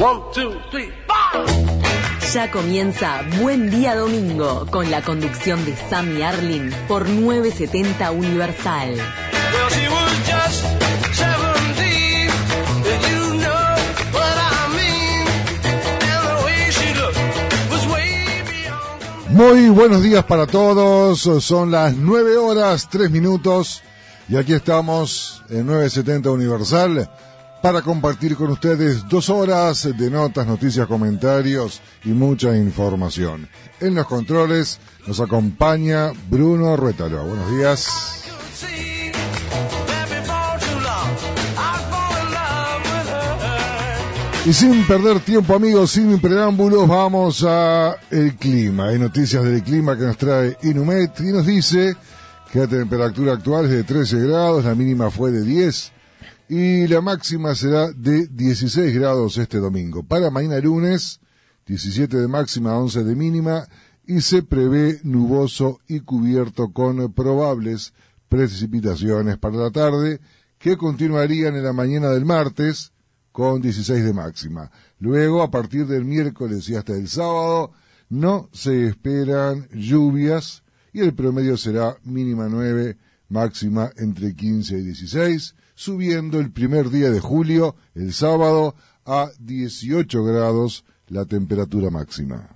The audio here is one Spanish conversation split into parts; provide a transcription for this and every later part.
1, 2, 3, 4. Ya comienza Buen Día Domingo con la conducción de Sammy Arlin por 970 Universal. Well, she was just 17, you know what I mean, and the way she looked was way beyond. Muy buenos días para todos, son las 9:03 y aquí estamos en 970 Universal para compartir con ustedes 2 horas de notas, noticias, comentarios y mucha información. En los controles nos acompaña Bruno Ruétalo. Buenos días. Y sin perder tiempo, amigos, sin preámbulos, vamos a el clima. Hay noticias del clima que nos trae Inumet y nos dice que la temperatura actual es de 13 grados, la mínima fue de 10 y la máxima será de 16 grados este domingo. Para mañana lunes, 17 de máxima, 11 de mínima y se prevé nuboso y cubierto con probables precipitaciones para la tarde que continuarían en la mañana del martes con 16 de máxima. Luego, a partir del miércoles y hasta el sábado, no se esperan lluvias y el promedio será mínima 9, máxima entre 15 y 16, subiendo el primer día de julio, el sábado, a 18 grados la temperatura máxima.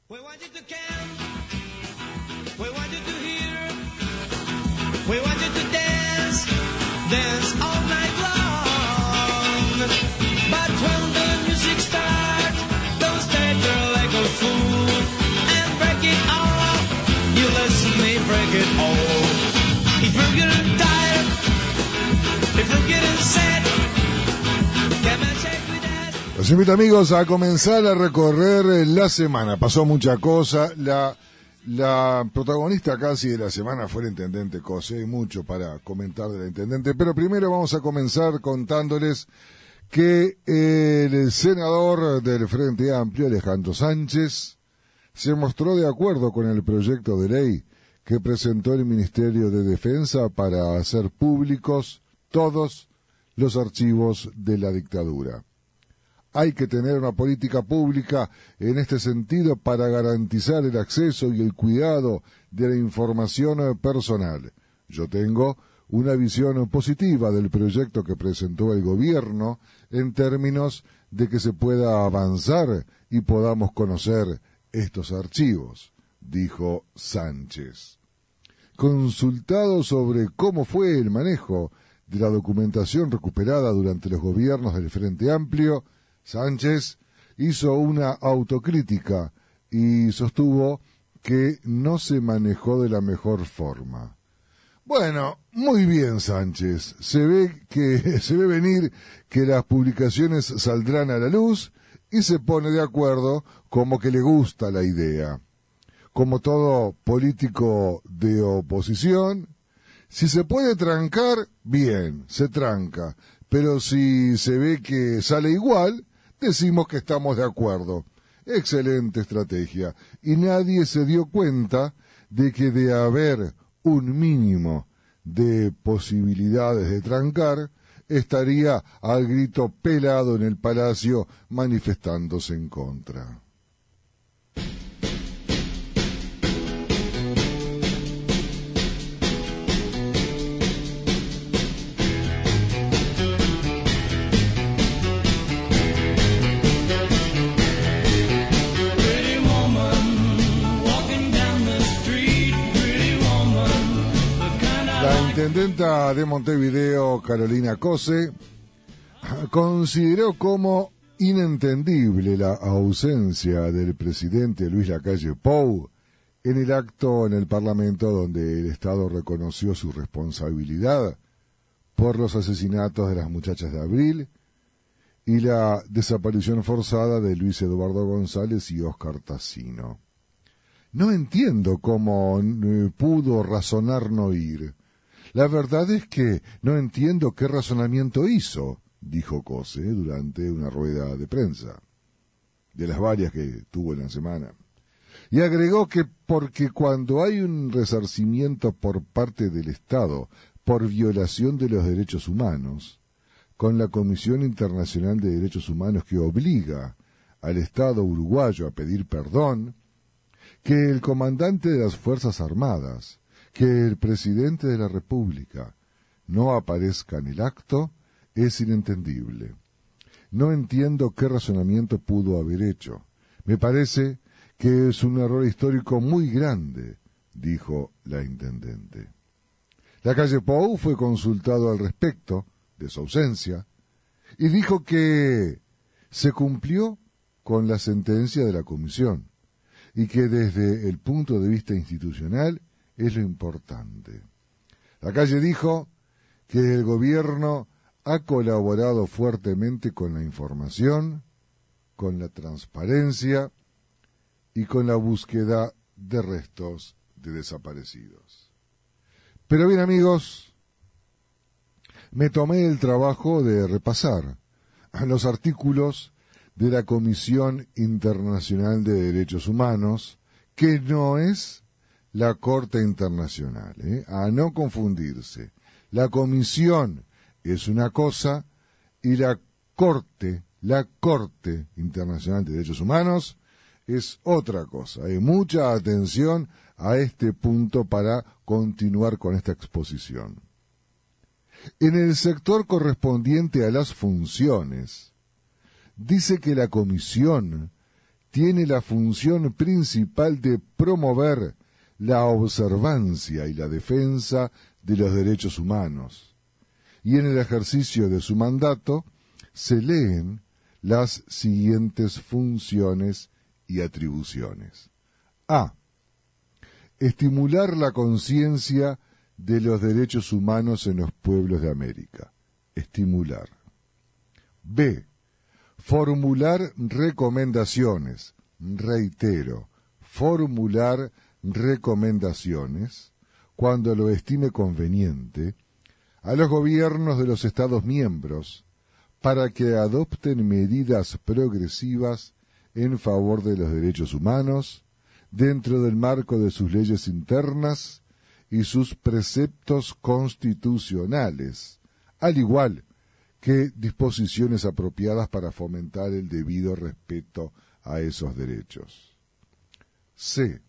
Los invito, amigos, a comenzar a recorrer la semana. Pasó mucha cosa. La protagonista casi de la semana fue el intendente Cose. Hay mucho para comentar del intendente, pero primero vamos a comenzar contándoles que el senador del Frente Amplio, Alejandro Sánchez, se mostró de acuerdo con el proyecto de ley que presentó el Ministerio de Defensa para hacer públicos todos los archivos de la dictadura. Hay que tener una política pública en este sentido para garantizar el acceso y el cuidado de la información personal. Yo tengo una visión positiva del proyecto que presentó el gobierno en términos de que se pueda avanzar y podamos conocer estos archivos, dijo Sánchez. Consultado sobre cómo fue el manejo de la documentación recuperada durante los gobiernos del Frente Amplio, Sánchez hizo una autocrítica y sostuvo que no se manejó de la mejor forma. Bueno, muy bien, Sánchez. Se ve venir que las publicaciones saldrán a la luz y se pone de acuerdo como que le gusta la idea. Como todo político de oposición, si se puede trancar, bien, se tranca. Pero si se ve que sale igual, decimos que estamos de acuerdo. Excelente estrategia. Y nadie se dio cuenta de que de haber un mínimo de posibilidades de trancar, estaría al grito pelado en el Palacio manifestándose en contra. La intendenta de Montevideo, Carolina Cose, consideró como inentendible la ausencia del presidente Luis Lacalle Pou en el acto en el Parlamento donde el Estado reconoció su responsabilidad por los asesinatos de las muchachas de Abril y la desaparición forzada de Luis Eduardo González y Óscar Tassino. No entiendo cómo pudo razonar no ir. La verdad es que no entiendo qué razonamiento hizo, dijo Cose durante una rueda de prensa, de las varias que tuvo en la semana. Y agregó que porque cuando hay un resarcimiento por parte del Estado por violación de los derechos humanos, con la Comisión Internacional de Derechos Humanos que obliga al Estado uruguayo a pedir perdón, que el comandante de las Fuerzas Armadas, que el presidente de la República no aparezca en el acto, es inentendible. No entiendo qué razonamiento pudo haber hecho. Me parece que es un error histórico muy grande, dijo la intendente. Lacalle Pou fue consultado al respecto de su ausencia y dijo que se cumplió con la sentencia de la comisión y que desde el punto de vista institucional es lo importante. Lacalle dijo que el gobierno ha colaborado fuertemente con la información, con la transparencia y con la búsqueda de restos de desaparecidos. Pero bien, amigos, me tomé el trabajo de repasar los artículos de la Comisión Internacional de Derechos Humanos, que no es la Corte Internacional, a no confundirse. La Comisión es una cosa y la Corte Internacional de Derechos Humanos es otra cosa. Hay mucha atención a este punto para continuar con esta exposición. En el sector correspondiente a las funciones, dice que la Comisión tiene la función principal de promover la observancia y la defensa de los derechos humanos, y en el ejercicio de su mandato se leen las siguientes funciones y atribuciones. A. Estimular la conciencia de los derechos humanos en los pueblos de América. Estimular. B. Formular recomendaciones. Reitero, formular recomendaciones, cuando lo estime conveniente, a los gobiernos de los Estados miembros para que adopten medidas progresivas en favor de los derechos humanos dentro del marco de sus leyes internas y sus preceptos constitucionales, al igual que disposiciones apropiadas para fomentar el debido respeto a esos derechos. C.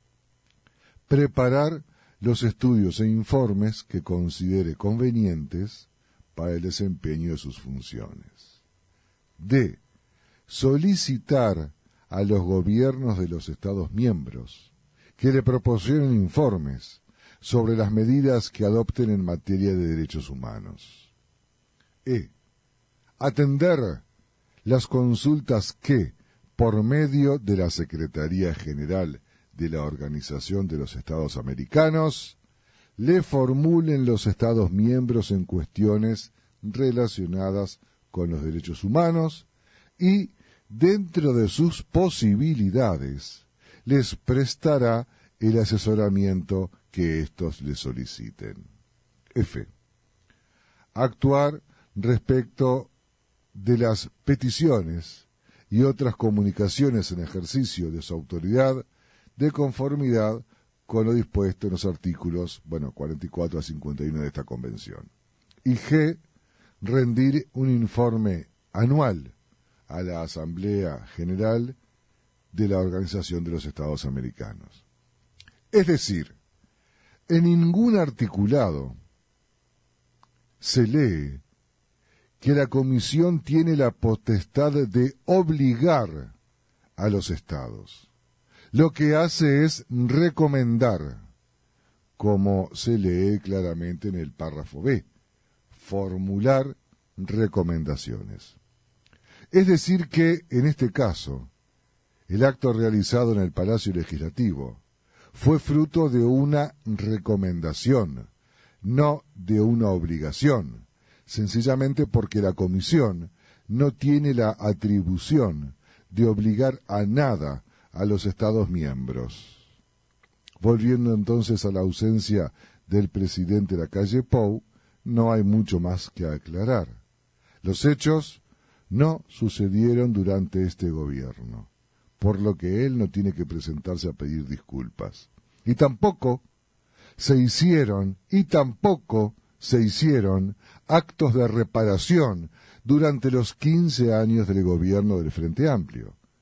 Preparar los estudios e informes que considere convenientes para el desempeño de sus funciones. D. Solicitar a los gobiernos de los Estados miembros que le proporcionen informes sobre las medidas que adopten en materia de derechos humanos. E. Atender las consultas que, por medio de la Secretaría General de la Organización de los Estados Americanos, le formulen los Estados miembros en cuestiones relacionadas con los derechos humanos y, dentro de sus posibilidades, les prestará el asesoramiento que éstos le soliciten. F. Actuar respecto de las peticiones y otras comunicaciones en ejercicio de su autoridad de conformidad con lo dispuesto en los artículos 44 a 51 de esta convención. Y G. Rendir un informe anual a la Asamblea General de la Organización de los Estados Americanos. Es decir, en ningún articulado se lee que la Comisión tiene la potestad de obligar a los Estados. Lo que hace es recomendar, como se lee claramente en el párrafo B, formular recomendaciones. Es decir que, en este caso, el acto realizado en el Palacio Legislativo fue fruto de una recomendación, no de una obligación, sencillamente porque la Comisión no tiene la atribución de obligar a nada a los Estados miembros. Volviendo entonces a la ausencia del presidente Lacalle Pou, no hay mucho más que aclarar. Los hechos no sucedieron durante este gobierno, por lo que él no tiene que presentarse a pedir disculpas. Y tampoco se hicieron actos de reparación durante los 15 años del gobierno del Frente Amplio.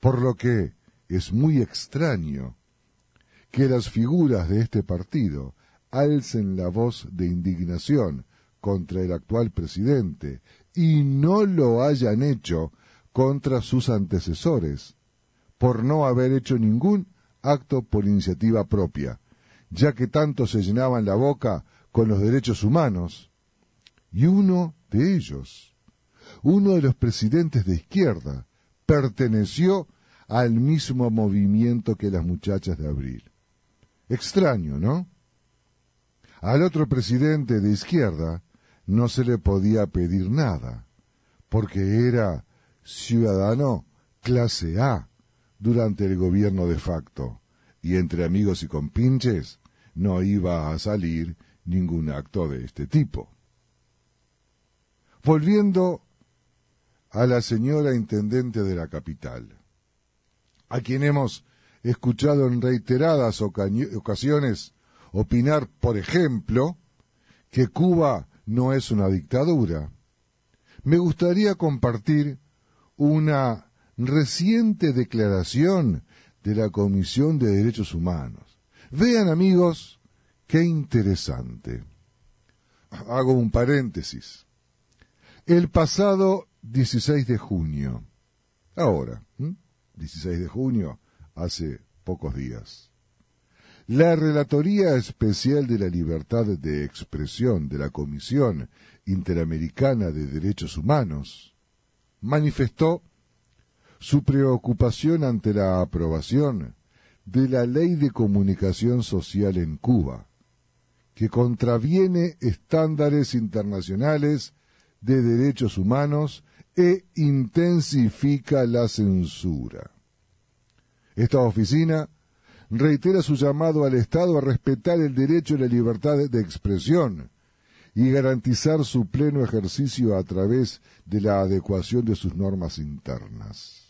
por lo que es muy extraño que las figuras de este partido alcen la voz de indignación contra el actual presidente y no lo hayan hecho contra sus antecesores, por no haber hecho ningún acto por iniciativa propia, ya que tanto se llenaban la boca con los derechos humanos. Y uno de ellos, uno de los presidentes de izquierda, perteneció al mismo movimiento que las muchachas de abril. Extraño, ¿no? Al otro presidente de izquierda no se le podía pedir nada, porque era ciudadano clase A durante el gobierno de facto, y entre amigos y compinches no iba a salir ningún acto de este tipo. Volviendo a la señora intendente de la capital, a quien hemos escuchado en reiteradas ocasiones opinar, por ejemplo, que Cuba no es una dictadura, me gustaría compartir una reciente declaración de la Comisión de Derechos Humanos. Vean, amigos, qué interesante. Hago un paréntesis. El pasado 16 de junio, ahora, 16 de junio, hace pocos días, la Relatoría Especial de la Libertad de Expresión de la Comisión Interamericana de Derechos Humanos manifestó su preocupación ante la aprobación de la Ley de Comunicación Social en Cuba, que contraviene estándares internacionales de derechos humanos e intensifica la censura. Esta oficina reitera su llamado al Estado a respetar el derecho a la libertad de expresión y garantizar su pleno ejercicio a través de la adecuación de sus normas internas.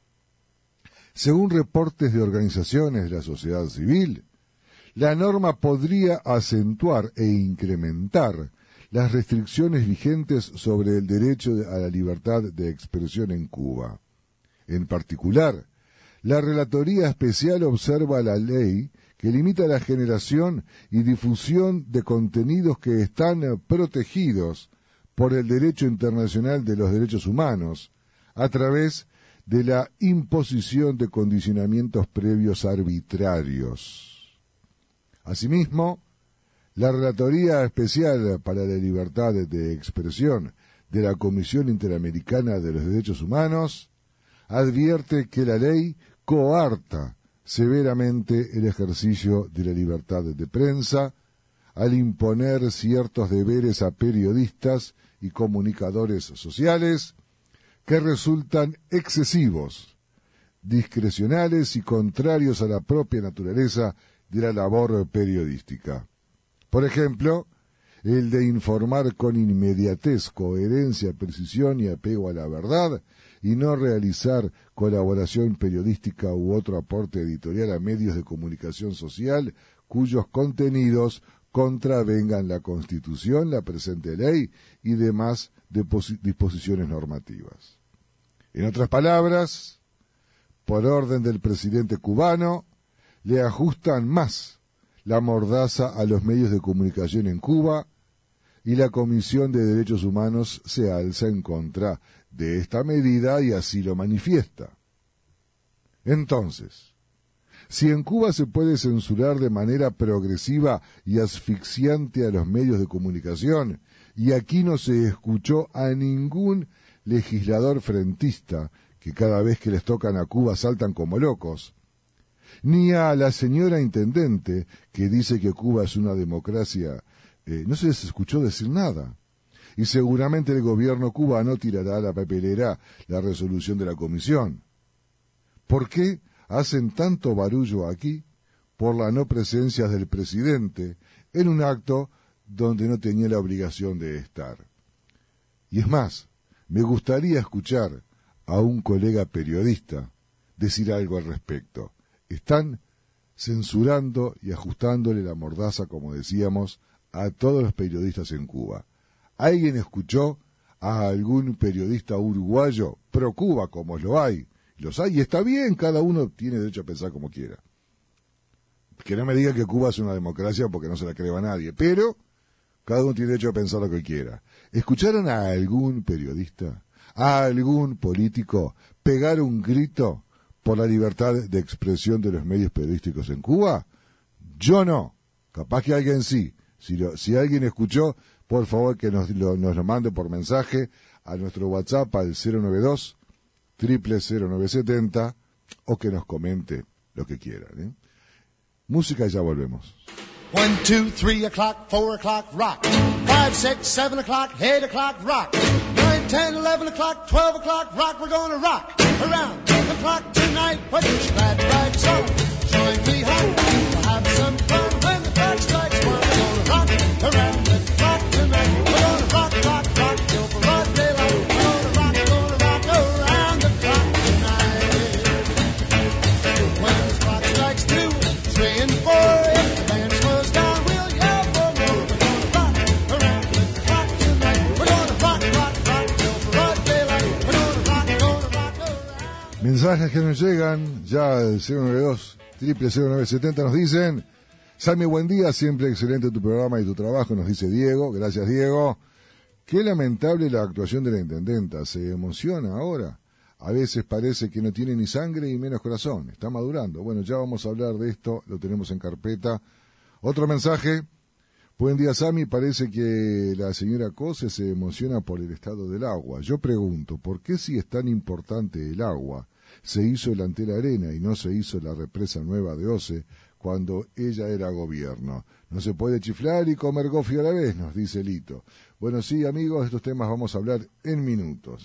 Según reportes de organizaciones de la sociedad civil, la norma podría acentuar e incrementar las restricciones vigentes sobre el derecho a la libertad de expresión en Cuba. En particular, la Relatoría Especial observa la ley que limita la generación y difusión de contenidos que están protegidos por el derecho internacional de los derechos humanos a través de la imposición de condicionamientos previos arbitrarios. Asimismo, la Relatoría Especial para la Libertad de Expresión de la Comisión Interamericana de los Derechos Humanos advierte que la ley coarta severamente el ejercicio de la libertad de prensa al imponer ciertos deberes a periodistas y comunicadores sociales que resultan excesivos, discrecionales y contrarios a la propia naturaleza de la labor periodística. Por ejemplo, el de informar con inmediatez, coherencia, precisión y apego a la verdad, y no realizar colaboración periodística u otro aporte editorial a medios de comunicación social cuyos contenidos contravengan la Constitución, la presente ley y demás disposiciones normativas. En otras palabras, por orden del presidente cubano, le ajustan más la mordaza a los medios de comunicación en Cuba y la Comisión de Derechos Humanos se alza en contra de esta medida y así lo manifiesta. Entonces, si en Cuba se puede censurar de manera progresiva y asfixiante a los medios de comunicación, y aquí no se escuchó a ningún legislador frentista, que cada vez que les tocan a Cuba saltan como locos, ni a la señora intendente, que dice que Cuba es una democracia, no se les escuchó decir nada. Y seguramente el gobierno cubano tirará a la papelera la resolución de la comisión. ¿Por qué hacen tanto barullo aquí por la no presencia del presidente en un acto donde no tenía la obligación de estar? Y es más, me gustaría escuchar a un colega periodista decir algo al respecto. Están censurando y ajustándole la mordaza, como decíamos, a todos los periodistas en Cuba. ¿Alguien escuchó a algún periodista uruguayo pro Cuba, como lo hay, Los hay y está bien, cada uno tiene derecho a pensar como quiera. Que no me digan que Cuba es una democracia porque no se la cree a nadie, pero cada uno tiene derecho a pensar lo que quiera. ¿Escucharon a algún periodista, a algún político pegar un grito por la libertad de expresión de los medios periodísticos en Cuba? Yo no. Capaz que alguien sí. Si alguien escuchó, por favor que nos lo mande por mensaje a nuestro WhatsApp al 092-000970 o que nos comente lo que quieran. Música y ya volvemos. 1, 2, 3 o'clock, 4 o'clock, rock. 5, 6, 7 o'clock, 8 o'clock, rock. 9, 10, 11 o'clock, 12 o'clock, rock. We're gonna rock around the clock tonight. Put your glad rags on. Join me home. We'll have some fun when the clock strikes 1. We're gonna rock around the clock tonight. We're gonna rock, rock, rock till broad daylight. We're gonna rock around the clock tonight. When the clock strikes 2, 3 and 4, if the band slows down, we'll yell for more. We're gonna rock around the clock tonight. We're gonna rock, rock, rock till broad daylight. We're gonna rock around. Mensajes que nos llegan ya al 092-000970 nos dicen: Sammy, buen día, siempre excelente tu programa y tu trabajo, nos dice Diego. Gracias, Diego. Qué lamentable la actuación de la intendenta, se emociona ahora. A veces parece que no tiene ni sangre y menos corazón, está madurando. Bueno, ya vamos a hablar de esto, lo tenemos en carpeta. Otro mensaje: buen día, Sammy, parece que la señora Cose se emociona por el estado del agua. Yo pregunto, ¿por qué si es tan importante el agua se hizo el Antel Arena y no se hizo la represa nueva de Ose cuando ella era gobierno? No se puede chiflar y comer gofio a la vez, nos dice Lito. Bueno, sí, amigos, de estos temas vamos a hablar en minutos.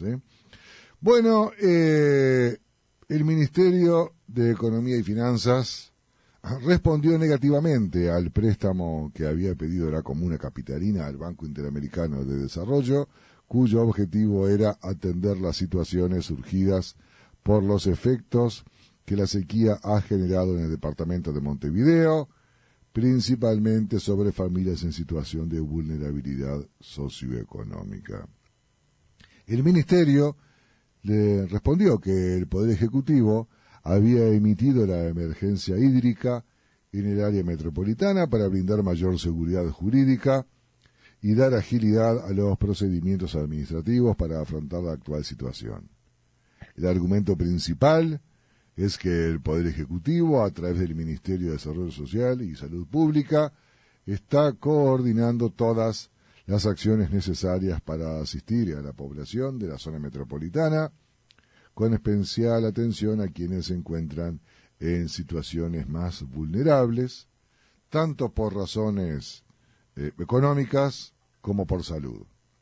Bueno, el Ministerio de Economía y Finanzas respondió negativamente al préstamo que había pedido la Comuna Capitalina al Banco Interamericano de Desarrollo, cuyo objetivo era atender las situaciones surgidas por los efectos que la sequía ha generado en el departamento de Montevideo, principalmente sobre familias en situación de vulnerabilidad socioeconómica. El Ministerio le respondió que el Poder Ejecutivo había emitido la emergencia hídrica en el área metropolitana para brindar mayor seguridad jurídica y dar agilidad a los procedimientos administrativos para afrontar la actual situación. El argumento principal es que el Poder Ejecutivo, a través del Ministerio de Desarrollo Social y Salud Pública, está coordinando todas las acciones necesarias para asistir a la población de la zona metropolitana, con especial atención a quienes se encuentran en situaciones más vulnerables, tanto por razones económicas como por salud.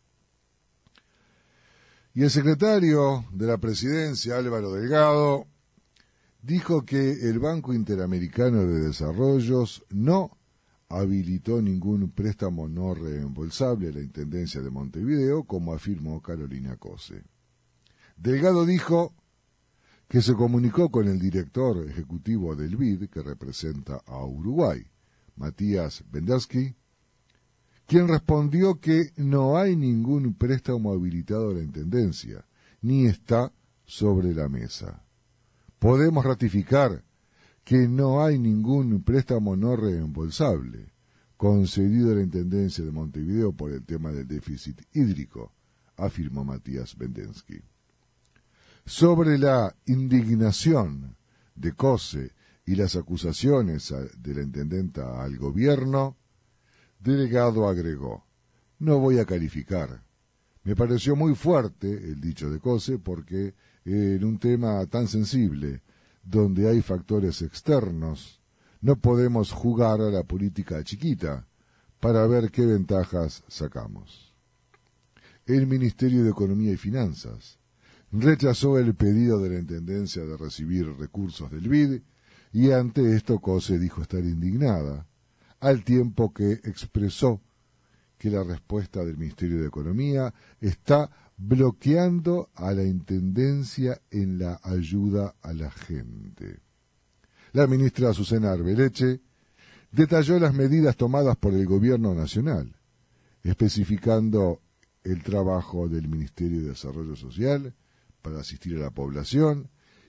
Y el secretario de la Presidencia, Álvaro Delgado, dijo que el Banco Interamericano de Desarrollos no habilitó ningún préstamo no reembolsable a la Intendencia de Montevideo, como afirmó Carolina Cose. Delgado dijo que se comunicó con el director ejecutivo del BID, que representa a Uruguay, Matías Bendersky, quien respondió que no hay ningún préstamo habilitado a la Intendencia, ni está sobre la mesa. Podemos ratificar que no hay ningún préstamo no reembolsable concedido a la Intendencia de Montevideo por el tema del déficit hídrico, afirmó Matías Bendensky. Sobre la indignación de Cose y las acusaciones de la intendenta al gobierno, Delgado agregó: no voy a calificar. Me pareció muy fuerte el dicho de Cose porque en un tema tan sensible, donde hay factores externos, no podemos jugar a la política chiquita para ver qué ventajas sacamos. El Ministerio de Economía y Finanzas rechazó el pedido de la Intendencia de recibir recursos del BID y ante esto Cose dijo estar indignada, al tiempo que expresó que la respuesta del Ministerio de Economía está bloqueando a la Intendencia en la ayuda a la gente. La ministra Azucena Arbeleche detalló las medidas tomadas por el Gobierno Nacional, especificando el trabajo del Ministerio de Desarrollo Social para asistir a la población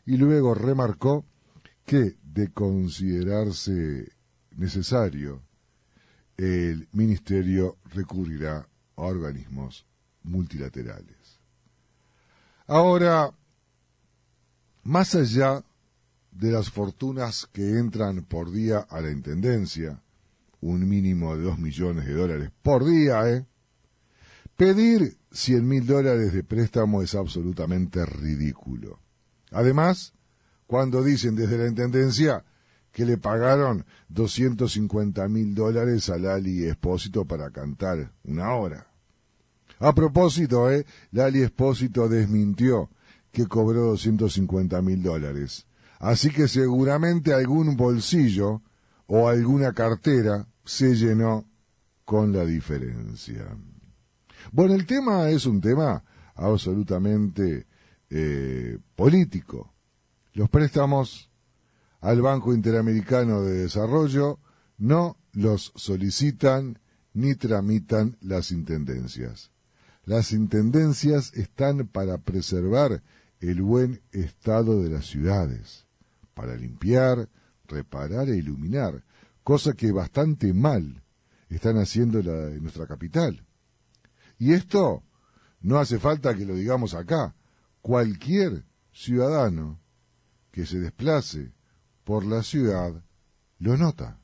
y luego remarcó que, de considerarse necesario, el Ministerio recurrirá a organismos multilaterales. Ahora, más allá de las fortunas que entran por día a la Intendencia, un mínimo de $2 millones por día, pedir $100.000 de préstamo es absolutamente ridículo. Además, cuando dicen desde la Intendencia que le pagaron $250.000 a Lali Espósito para cantar una hora. A propósito, Lali Espósito desmintió que cobró $250.000. Así que seguramente algún bolsillo o alguna cartera se llenó con la diferencia. Bueno, el tema es un tema absolutamente político. Los préstamos al Banco Interamericano de Desarrollo no los solicitan ni tramitan las intendencias. Las intendencias están para preservar el buen estado de las ciudades, para limpiar, reparar e iluminar, cosa que bastante mal están haciendo en nuestra capital. Y esto no hace falta que lo digamos acá. Cualquier ciudadano que se desplace por la ciudad lo nota.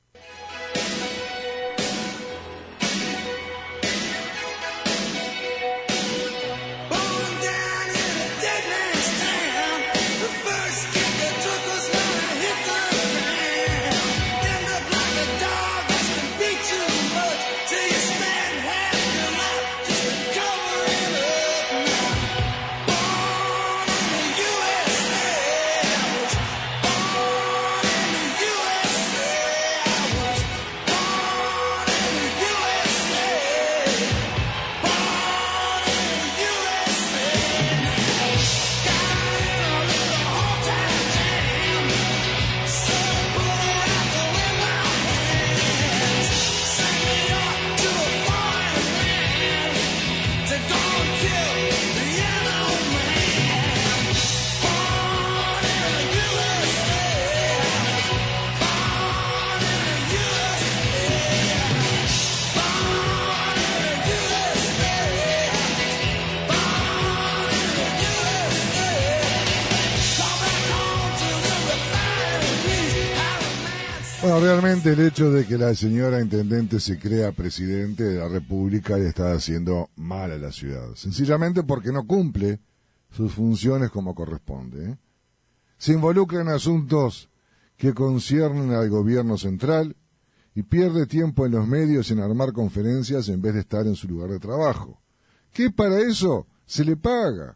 Bueno, realmente el hecho de que la señora intendente se crea presidente de la República le está haciendo mal a la ciudad, sencillamente porque no cumple sus funciones como corresponde. Se involucra en asuntos que conciernen al gobierno central y pierde tiempo en los medios en armar conferencias en vez de estar en su lugar de trabajo, que para eso se le paga.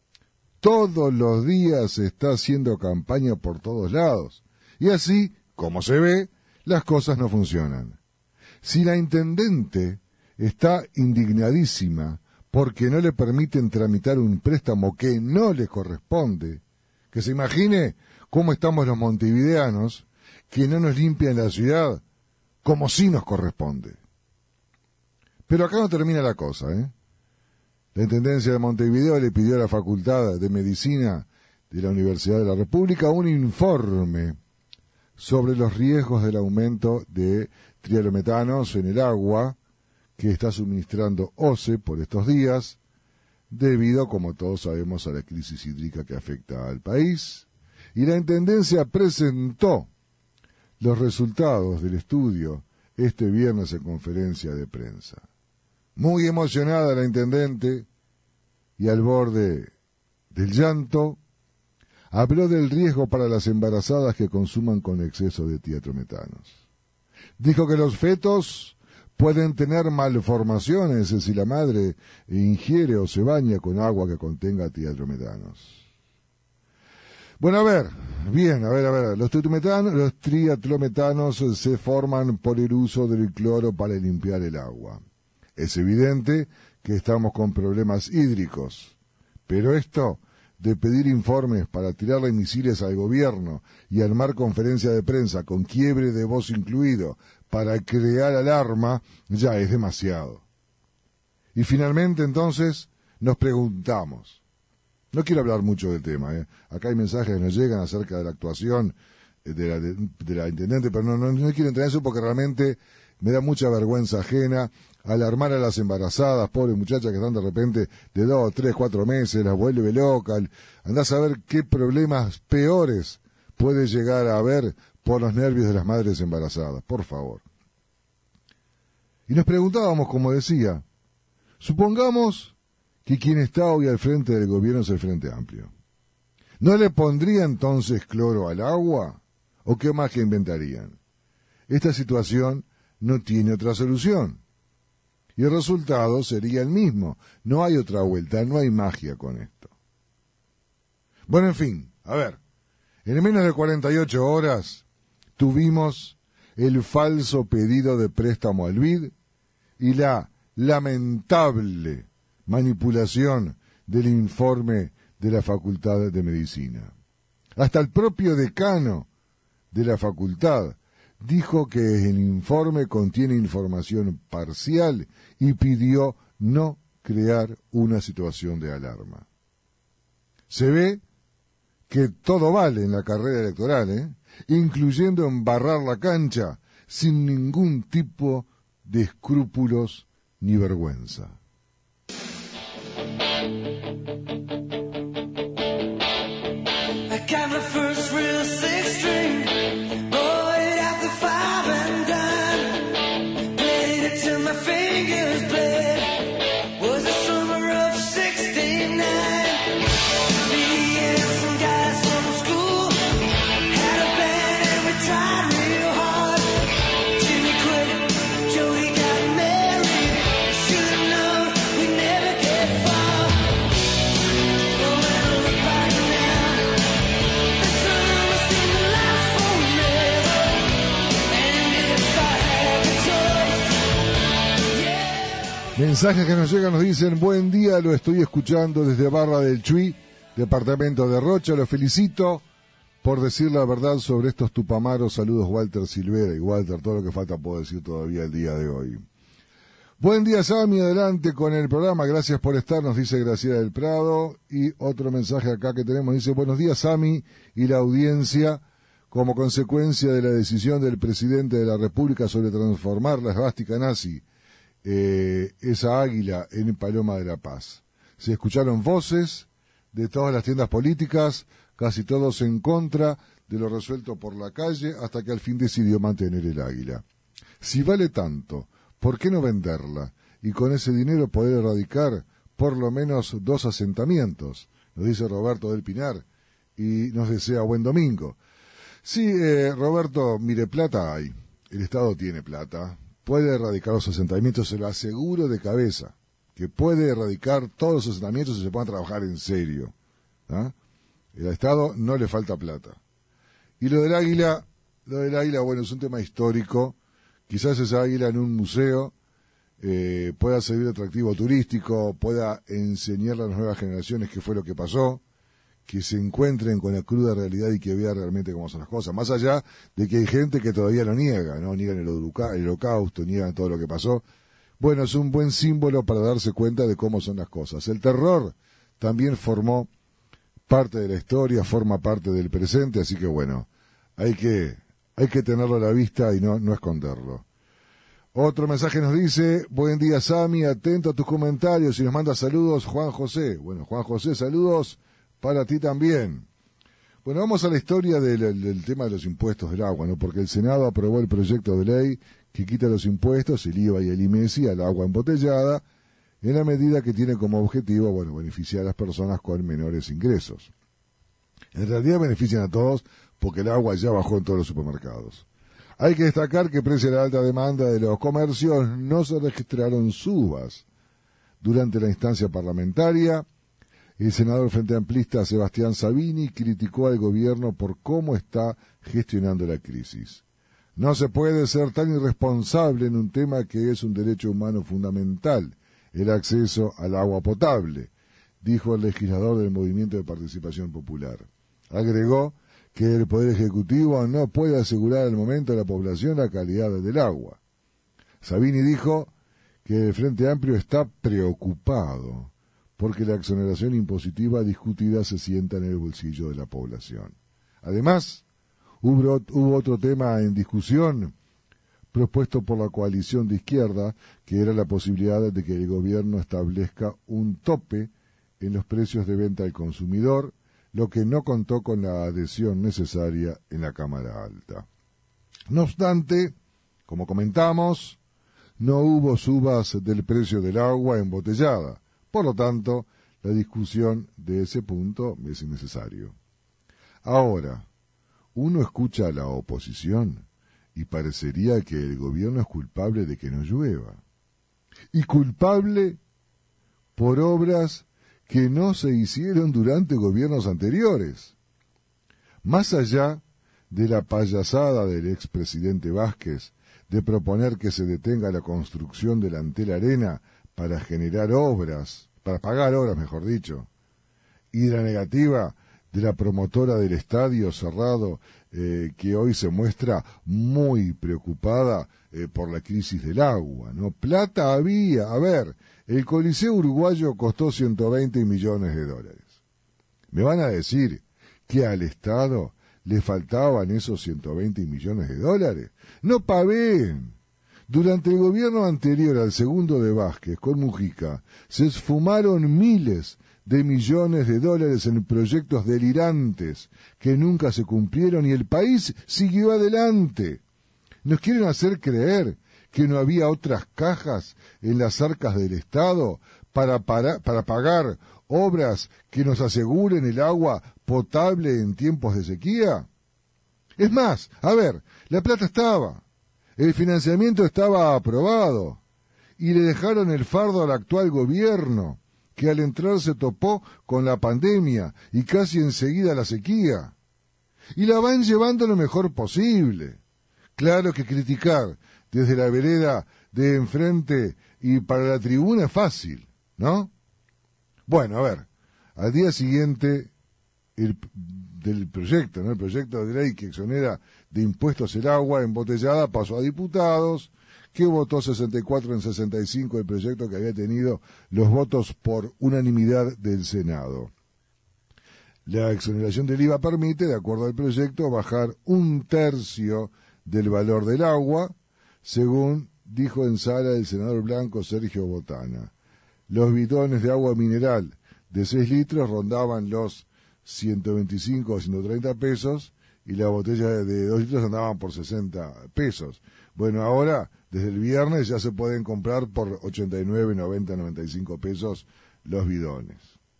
Todos los días se está haciendo campaña por todos lados, y así, como se ve, las cosas no funcionan. Si la intendente está indignadísima porque no le permiten tramitar un préstamo que no le corresponde, que se imagine cómo estamos los montevideanos, que no nos limpian la ciudad como sí nos corresponde. Pero acá no termina la cosa, La Intendencia de Montevideo le pidió a la Facultad de Medicina de la Universidad de la República un informe sobre los riesgos del aumento de trialometanos en el agua que está suministrando OCE por estos días, debido, como todos sabemos, a la crisis hídrica que afecta al país, y la Intendencia presentó los resultados del estudio este viernes en conferencia de prensa. Muy emocionada la Intendente, y al borde del llanto, habló del riesgo para las embarazadas que consuman con exceso de tiatrometanos. Dijo que los fetos pueden tener malformaciones si la madre ingiere o se baña con agua que contenga tiatrometanos. Bueno, a ver, los triatlometanos se forman por el uso del cloro para limpiar el agua. Es evidente que estamos con problemas hídricos, pero esto de pedir informes para tirarle misiles al gobierno y armar conferencia de prensa con quiebre de voz incluido para crear alarma, ya es demasiado. Y finalmente, entonces, nos preguntamos, No quiero hablar mucho del tema, Acá hay mensajes que nos llegan acerca de la actuación de la intendente, pero no quiero entrar en eso porque realmente me da mucha vergüenza ajena alarmar a las embarazadas, pobres muchachas que están de repente de 2, 3, 4 meses, las vuelve locas. Andás a ver qué problemas peores puede llegar a haber por los nervios de las madres embarazadas, por favor. Y nos preguntábamos, como decía, supongamos que quien está hoy al frente del gobierno es el Frente Amplio. ¿No le pondría entonces cloro al agua? ¿O qué más que inventarían? Esta situación no tiene otra solución. Y el resultado sería el mismo. No hay otra vuelta, no hay magia con esto. Bueno, en fin, a ver. En menos de 48 horas tuvimos el falso pedido de préstamo al BID y la lamentable manipulación del informe de la Facultad de Medicina. Hasta el propio decano de la facultad dijo que el informe contiene información parcial y pidió no crear una situación de alarma. Se ve que todo vale en la carrera electoral, incluyendo embarrar la cancha sin ningún tipo de escrúpulos ni vergüenza. I got my first real six string, bought out the 5 and dime, played it till my fingers bled. Was the summer of '69. Me and some guys from school had a band and we tried real hard. Jimmy quit, Jody got married. Should've known we'd never get far. Oh, when I look back now, the summer seemed to last forever. And if I had the choice, yeah. Mensajes que nos llegan nos dicen, buen día, lo estoy escuchando desde Barra del Chuy, departamento de Rocha, lo felicito por decir la verdad sobre estos tupamaros. Saludos Walter Silvera y Walter, todo lo que falta puedo decir todavía el día de hoy. Buen día Sami, adelante con el programa, gracias por estar, nos dice Graciela del Prado. Y otro mensaje acá que tenemos, dice, buenos días Sami y la audiencia. Como consecuencia de la decisión del presidente de la República sobre transformar la esvástica nazi, esa águila, en Paloma de la Paz, se escucharon voces de todas las tiendas políticas, casi todos en contra de lo resuelto por la calle, hasta que al fin decidió mantener el águila. Si vale tanto, ¿por qué no venderla? Y con ese dinero poder erradicar por lo menos 2 asentamientos, nos dice Roberto del Pinar, y nos desea buen domingo. Sí, Roberto, mire, plata hay, el Estado tiene plata, puede erradicar los asentamientos, se lo aseguro de cabeza, que puede erradicar todos los asentamientos si se pueden trabajar en serio. El Estado no le falta plata. Y lo del águila, bueno, es un tema histórico. Quizás esa águila en un museo pueda servir de atractivo turístico, pueda enseñarle a las nuevas generaciones qué fue lo que pasó, que se encuentren con la cruda realidad y que vean realmente cómo son las cosas. Más allá de que hay gente que todavía lo niega, ¿no? Niegan el holocausto, niegan todo lo que pasó. Bueno, es un buen símbolo para darse cuenta de cómo son las cosas. El terror también formó parte de la historia, forma parte del presente, así que bueno, hay que tenerlo a la vista y no esconderlo. Otro mensaje nos dice, buen día Sami, atento a tus comentarios y nos manda saludos Juan José. Bueno, Juan José, saludos para ti también. Bueno, vamos a la historia del tema de los impuestos del agua, ¿no? Porque el Senado aprobó el proyecto de ley que quita los impuestos, el IVA y el IMESI al agua embotellada, en la medida que tiene como objetivo, bueno, beneficiar a las personas con menores ingresos. En realidad benefician a todos porque el agua ya bajó en todos los supermercados. Hay que destacar que pese a la alta demanda de los comercios, no se registraron subas. Durante la instancia parlamentaria, el senador frente amplista Sebastián Sabini criticó al gobierno por cómo está gestionando la crisis. No se puede ser tan irresponsable en un tema que es un derecho humano fundamental, el acceso al agua potable, dijo el legislador del Movimiento de Participación Popular. Agregó que el Poder Ejecutivo no puede asegurar al momento a la población la calidad del agua. Sabini dijo que el Frente Amplio está preocupado porque la exoneración impositiva discutida se sienta en el bolsillo de la población. Además, hubo otro tema en discusión propuesto por la coalición de izquierda, que era la posibilidad de que el gobierno establezca un tope en los precios de venta al consumidor, lo que no contó con la adhesión necesaria en la Cámara Alta. No obstante, como comentamos, no hubo subas del precio del agua embotellada. Por lo tanto, la discusión de ese punto es innecesario. Ahora, uno escucha a la oposición y parecería que el gobierno es culpable de que no llueva. Y culpable por obras que no se hicieron durante gobiernos anteriores. Más allá de la payasada del expresidente Vázquez de proponer que se detenga la construcción del Antel Arena para generar obras, para pagar obras, mejor dicho, y de la negativa de la promotora del estadio cerrado, que hoy se muestra muy preocupada por la crisis del agua, ¿no? Plata había. A ver, el Coliseo Uruguayo costó 120 millones de dólares. ¿Me van a decir que al Estado le faltaban esos 120 millones de dólares? No paveen. Durante el gobierno anterior al segundo de Vázquez, con Mujica, se esfumaron miles de millones de dólares en proyectos delirantes que nunca se cumplieron y el país siguió adelante. ¿Nos quieren hacer creer que no había otras cajas en las arcas del Estado para pagar obras que nos aseguren el agua potable en tiempos de sequía? Es más, a ver, la plata estaba, el financiamiento estaba aprobado y le dejaron el fardo al actual gobierno, que al entrar se topó con la pandemia y casi enseguida la sequía. Y la van llevando lo mejor posible. Claro que criticar desde la vereda de enfrente y para la tribuna es fácil, ¿no? Bueno, a ver, al día siguiente del proyecto, ¿no? El proyecto de ley que exonera de impuestos el agua embotellada pasó a diputados, que votó 64 en 65 el proyecto que había tenido los votos por unanimidad del Senado. La exoneración del IVA permite, de acuerdo al proyecto, bajar 1/3 del valor del agua, según dijo en sala el senador blanco Sergio Botana. Los bidones de agua mineral de 6 litros rondaban los 125 o 130 pesos y la botella de 2 litros andaban por 60 pesos. Bueno, ahora, desde el viernes ya se pueden comprar por 89, 90, 95 pesos los bidones.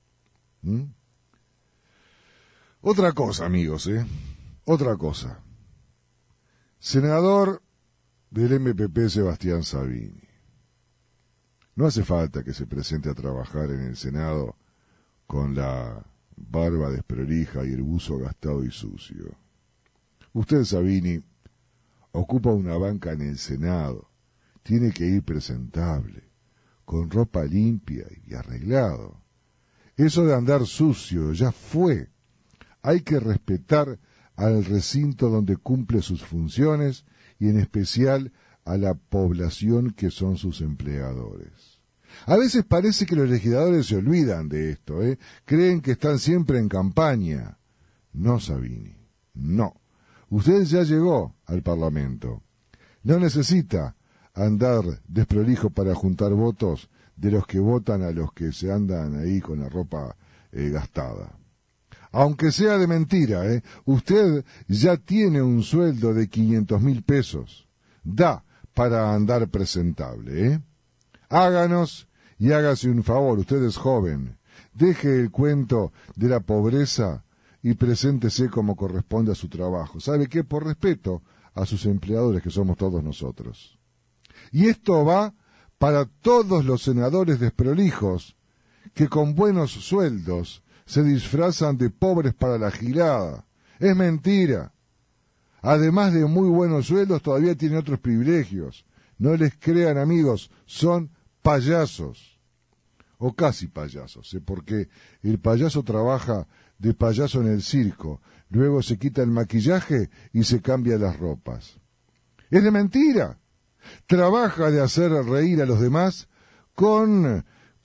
Otra cosa, amigos, otra cosa. Senador del MPP Sebastián Sabini. No hace falta que se presente a trabajar en el Senado con la barba desprolija y el buzo gastado y sucio. Usted, Sabini, ocupa una banca en el Senado. Tiene que ir presentable, con ropa limpia y arreglado. Eso de andar sucio ya fue. Hay que respetar al recinto donde cumple sus funciones y en especial a la población que son sus empleadores. A veces parece que los legisladores se olvidan de esto, creen que están siempre en campaña. No, Sabini, no. Usted ya llegó al Parlamento. No necesita andar desprolijo para juntar votos de los que votan a los que se andan ahí con la ropa gastada. Aunque sea de mentira, usted ya tiene un sueldo de 500.000 pesos. Da para andar presentable, Háganos y hágase un favor, usted es joven. Deje el cuento de la pobreza y preséntese como corresponde a su trabajo. ¿Sabe qué? Por respeto a sus empleadores, que somos todos nosotros. Y esto va para todos los senadores desprolijos que con buenos sueldos se disfrazan de pobres para la gilada. Es mentira. Además de muy buenos sueldos, todavía tienen otros privilegios. No les crean, amigos, son payasos. O casi payasos, porque el payaso trabaja de payaso en el circo, luego se quita el maquillaje y se cambia las ropas. Es de mentira. Trabaja de hacer reír a los demás con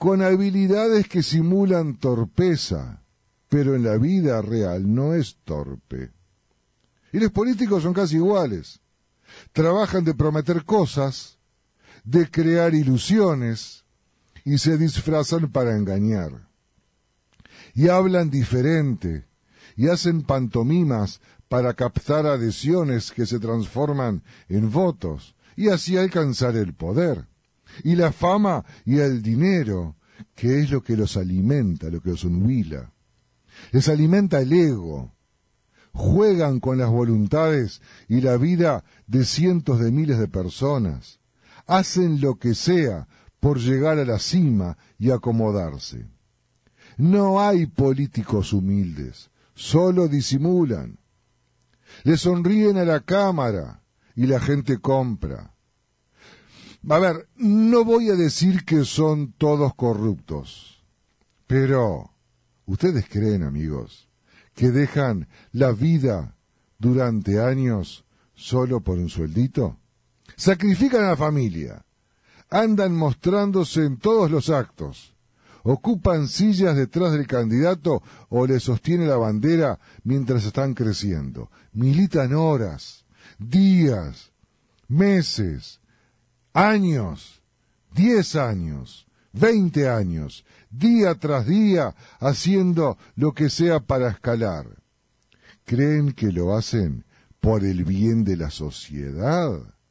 con habilidades que simulan torpeza, pero en la vida real no es torpe. Y los políticos son casi iguales. Trabajan de prometer cosas, de crear ilusiones, y se disfrazan para engañar. Y hablan diferente, y hacen pantomimas para captar adhesiones que se transforman en votos, y así alcanzar el poder, y la fama y el dinero, que es lo que los alimenta, lo que los unhuila. Les alimenta el ego. Juegan con las voluntades y la vida de cientos de miles de personas. Hacen lo que sea por llegar a la cima y acomodarse. No hay políticos humildes, solo disimulan. Le sonríen a la cámara y la gente compra. A ver, no voy a decir que son todos corruptos, pero ¿ustedes creen, amigos, que dejan la vida durante años solo por un sueldito? Sacrifican a la familia, andan mostrándose en todos los actos, ocupan sillas detrás del candidato o le sostiene la bandera mientras están creciendo, militan horas, días, meses, años, 10 años, 20 años, día tras día, haciendo lo que sea para escalar. ¿Creen que lo hacen por el bien de la sociedad?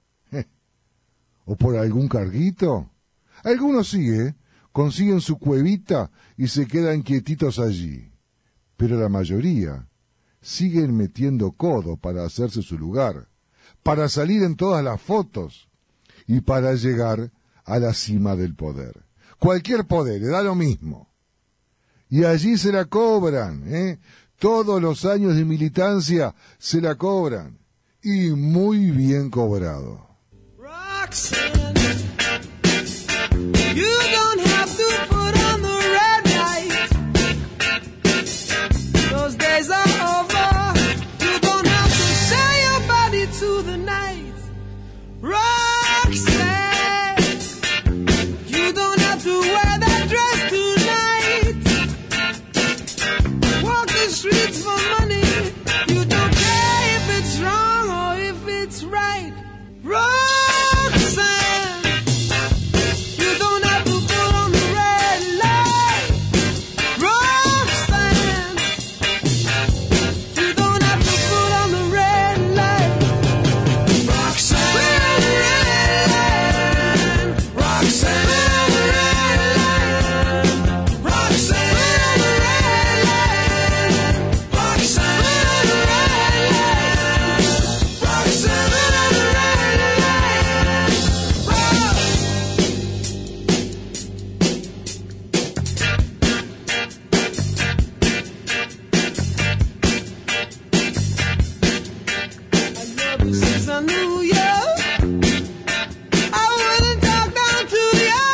¿O por algún carguito? Algunos sí, consiguen su cuevita y se quedan quietitos allí. Pero la mayoría siguen metiendo codo para hacerse su lugar, para salir en todas las fotos y para llegar a la cima del poder. Cualquier poder, le da lo mismo. Y allí se la cobran, Todos los años de militancia se la cobran. Y muy bien cobrado. Roxanne, you don't have to put on the red light. Those days are over. You don't have to sell your body to the night. Roxanne, you don't have to wear that dress tonight. Walk the streets for money. You don't care if it's wrong or if it's right. Roxanne, you don't have to put on the red light. Roxanne, you don't have to put on the red light. Roxanne, Roxanne, Roxanne, Roxanne, since I knew you, I wouldn't talk down to you.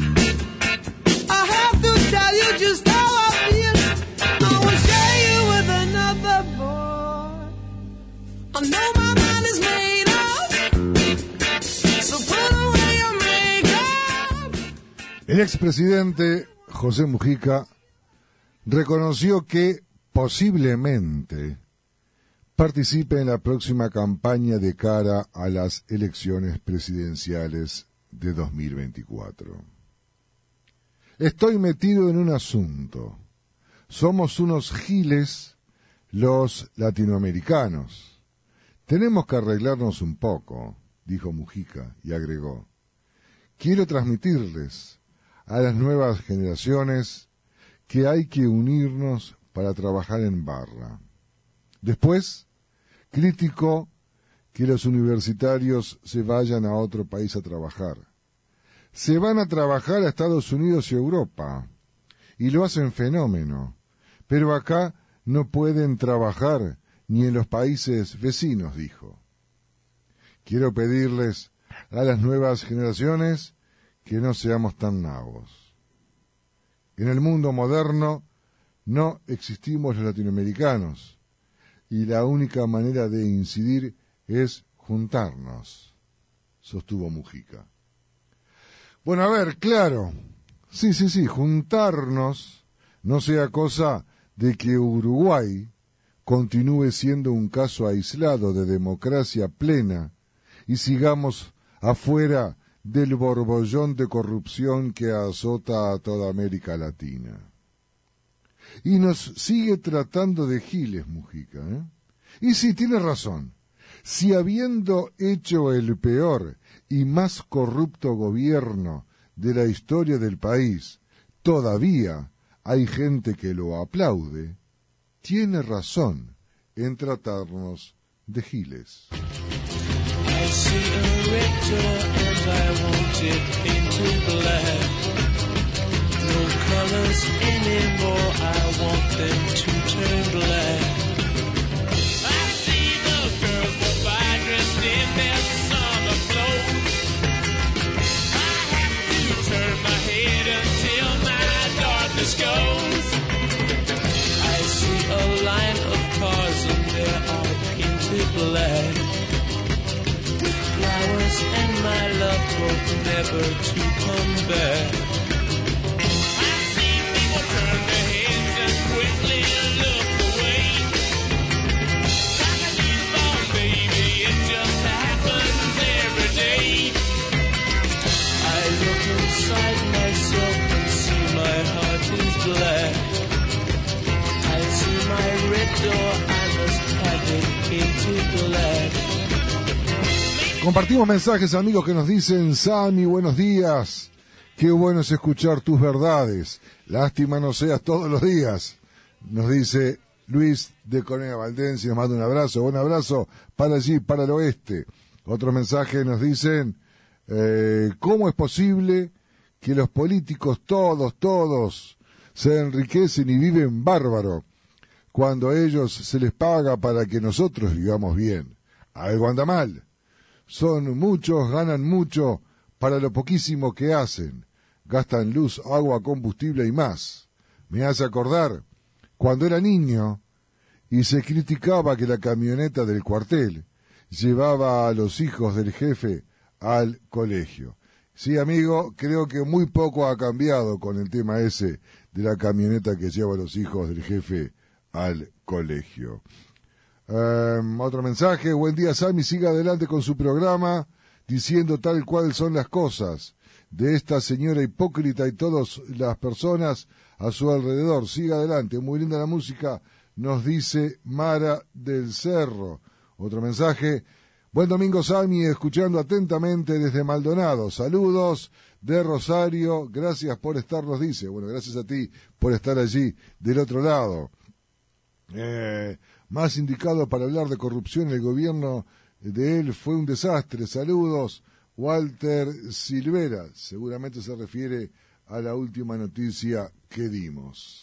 I have to tell you just how I feel. I will share you with another boy. I know my mind is made up, so put away your makeup. El expresidente José Mujica reconoció que posiblemente participe en la próxima campaña de cara a las elecciones presidenciales de 2024. Estoy metido en un asunto. Somos unos giles los latinoamericanos. Tenemos que arreglarnos un poco, dijo Mujica, y agregó: quiero transmitirles a las nuevas generaciones que hay que unirnos para trabajar en barra. Después, criticó que los universitarios se vayan a otro país a trabajar. Se van a trabajar a Estados Unidos y Europa, y lo hacen fenómeno, pero acá no pueden trabajar ni en los países vecinos, dijo. Quiero pedirles a las nuevas generaciones que no seamos tan nabos. En el mundo moderno no existimos los latinoamericanos, y la única manera de incidir es juntarnos, sostuvo Mujica. Bueno, a ver, claro, Sí, juntarnos no sea cosa de que Uruguay continúe siendo un caso aislado de democracia plena y sigamos afuera del borbollón de corrupción que azota a toda América Latina. Y nos sigue tratando de giles, Mujica, ¿eh? Y sí, tiene razón. Si habiendo hecho el peor y más corrupto gobierno de la historia del país, todavía hay gente que lo aplaude, tiene razón en tratarnos de giles. I see a red door and I want it painted black. No colors anymore, I want them to turn black. I see the girls go by dressed in their summer clothes. I have to turn my head until my darkness goes. I see a line of cars and they are painted black. Flowers and my love hope never to come back. I see people turn their heads and quickly look away. Like a newborn baby, it just happens every day. I look inside myself and see my heart is black. I see my red door, I must have it painted black. Compartimos mensajes, amigos, que nos dicen: Sami, buenos días, qué bueno es escuchar tus verdades, lástima no seas todos los días. Nos dice Luis de Coronel Valdense, nos manda un abrazo, buen abrazo para allí, para el oeste. Otro mensaje nos dicen: ¿cómo es posible que los políticos todos se enriquecen y viven bárbaro cuando a ellos se les paga para que nosotros vivamos bien? Algo anda mal. Son muchos, ganan mucho para lo poquísimo que hacen. Gastan luz, agua, combustible y más. Me hace acordar cuando era niño y se criticaba que la camioneta del cuartel llevaba a los hijos del jefe al colegio. Sí, amigo, creo que muy poco ha cambiado con el tema ese de la camioneta que lleva a los hijos del jefe al colegio. Otro mensaje: buen día, Sami, siga adelante con su programa diciendo tal cual son las cosas de esta señora hipócrita y todas las personas a su alrededor. Siga adelante, muy linda la música, nos dice Mara del Cerro. Otro mensaje: buen domingo, Sami, escuchando atentamente desde Maldonado, saludos de Rosario, gracias por estar, nos dice. Bueno, gracias a ti por estar allí del otro lado. Más indicado para hablar de corrupción, el gobierno de él fue un desastre. Saludos, Walter Silvera. Seguramente se refiere a la última noticia que dimos.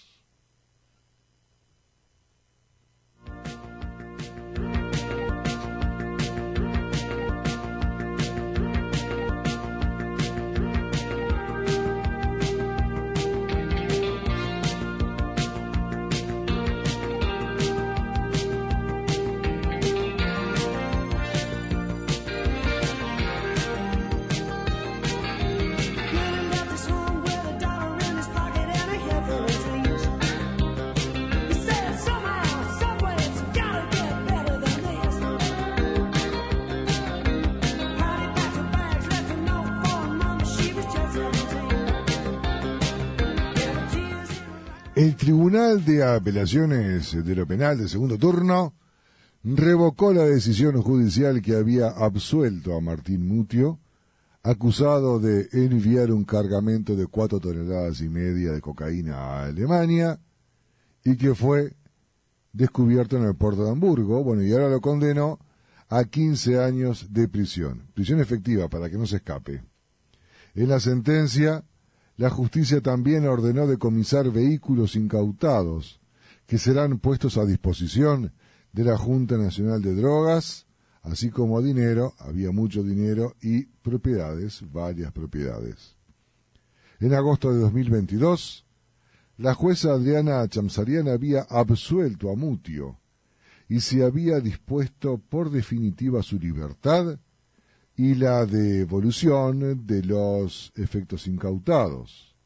El Tribunal de Apelaciones de lo Penal de segundo turno revocó la decisión judicial que había absuelto a Martín Mutio, acusado de enviar un cargamento de 4,5 toneladas de cocaína a Alemania y que fue descubierto en el puerto de Hamburgo. Bueno, y ahora lo condenó a 15 años de prisión efectiva para que no se escape. En la sentencia, la justicia también ordenó decomisar vehículos incautados que serán puestos a disposición de la Junta Nacional de Drogas, así como dinero, había mucho dinero, y propiedades, varias propiedades. En agosto de 2022, la jueza Adriana Chamsarian había absuelto a Mutio y se había dispuesto por definitiva su libertad y la devolución de los efectos incautados.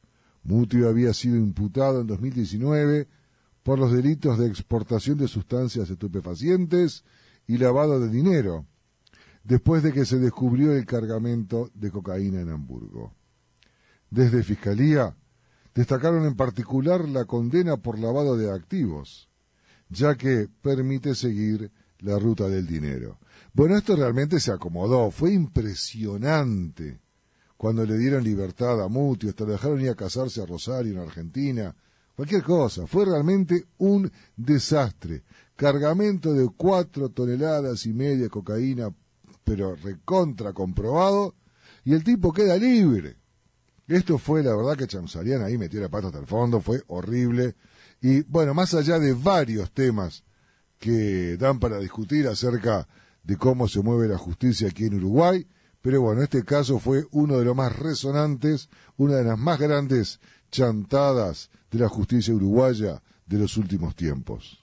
Mutio había sido imputado en 2019 por los delitos de exportación de sustancias estupefacientes y lavado de dinero, después de que se descubrió el cargamento de cocaína en Hamburgo. Desde Fiscalía destacaron en particular la condena por lavado de activos, ya que permite seguir la ruta del dinero. Bueno, esto realmente se acomodó, fue impresionante cuando le dieron libertad a Mutio, hasta lo dejaron ir a casarse a Rosario en Argentina, cualquier cosa, fue realmente un desastre. Cargamento de 4,5 toneladas de cocaína, pero recontra comprobado, y el tipo queda libre. Esto fue, la verdad, que Chamsarian ahí metió la pata hasta el fondo, fue horrible. Y bueno, más allá de varios temas que dan para discutir acerca de cómo se mueve la justicia aquí en Uruguay, pero bueno, este caso fue uno de los más resonantes, una de las más grandes chantadas de la justicia uruguaya de los últimos tiempos.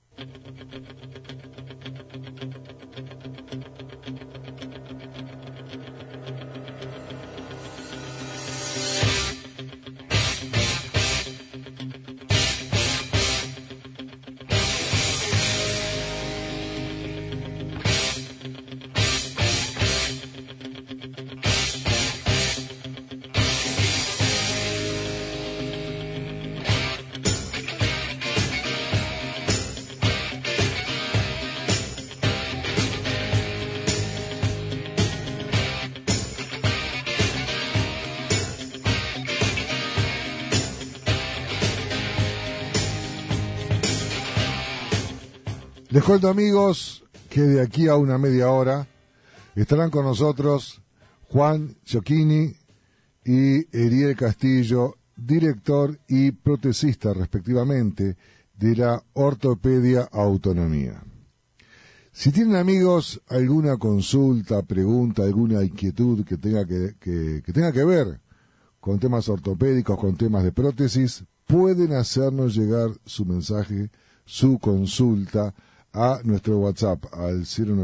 Les cuento, amigos, que de aquí a una media hora estarán con nosotros Juan Ciocchini y Eriel Castillo, director y protecista respectivamente de la Ortopedia Autonomía. Si tienen, amigos, alguna consulta, pregunta, alguna inquietud que tenga que ver con temas ortopédicos, con temas de prótesis, pueden hacernos llegar su mensaje, su consulta a nuestro WhatsApp al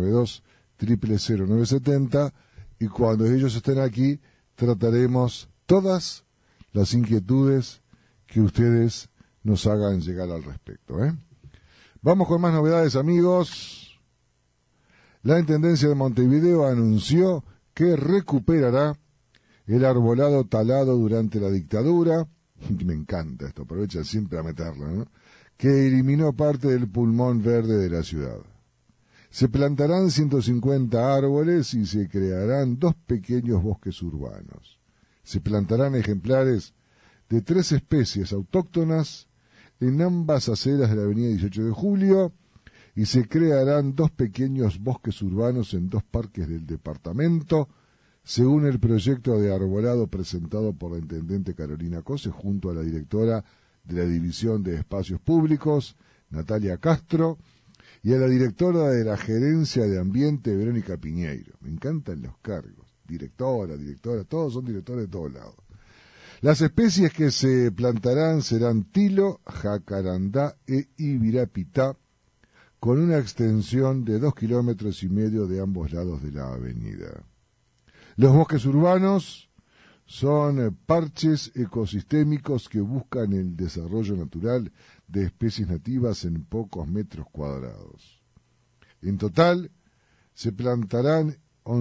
092-000-970, y cuando ellos estén aquí trataremos todas las inquietudes que ustedes nos hagan llegar al respecto. Vamos con más novedades, amigos. La Intendencia de Montevideo anunció que recuperará el arbolado talado durante la dictadura. Me encanta esto, aprovechan siempre a meterlo, ¿no? Que eliminó parte del pulmón verde de la ciudad. Se plantarán 150 árboles y se crearán 2 pequeños bosques urbanos. Se plantarán ejemplares de 3 especies autóctonas en ambas aceras de la avenida 18 de Julio y se crearán 2 pequeños bosques urbanos en 2 parques del departamento, según el proyecto de arbolado presentado por la intendente Carolina Cose junto a la directora de la División de Espacios Públicos, Natalia Castro, y a la directora de la Gerencia de Ambiente, Verónica Piñeiro. Me encantan los cargos. Directora, todos son directores de todos lados. Las especies que se plantarán serán tilo, jacarandá e ibirapitá, con una extensión de 2,5 kilómetros de ambos lados de la avenida. Los bosques urbanos son parches ecosistémicos que buscan el desarrollo natural de especies nativas en pocos metros cuadrados. En total, se plantarán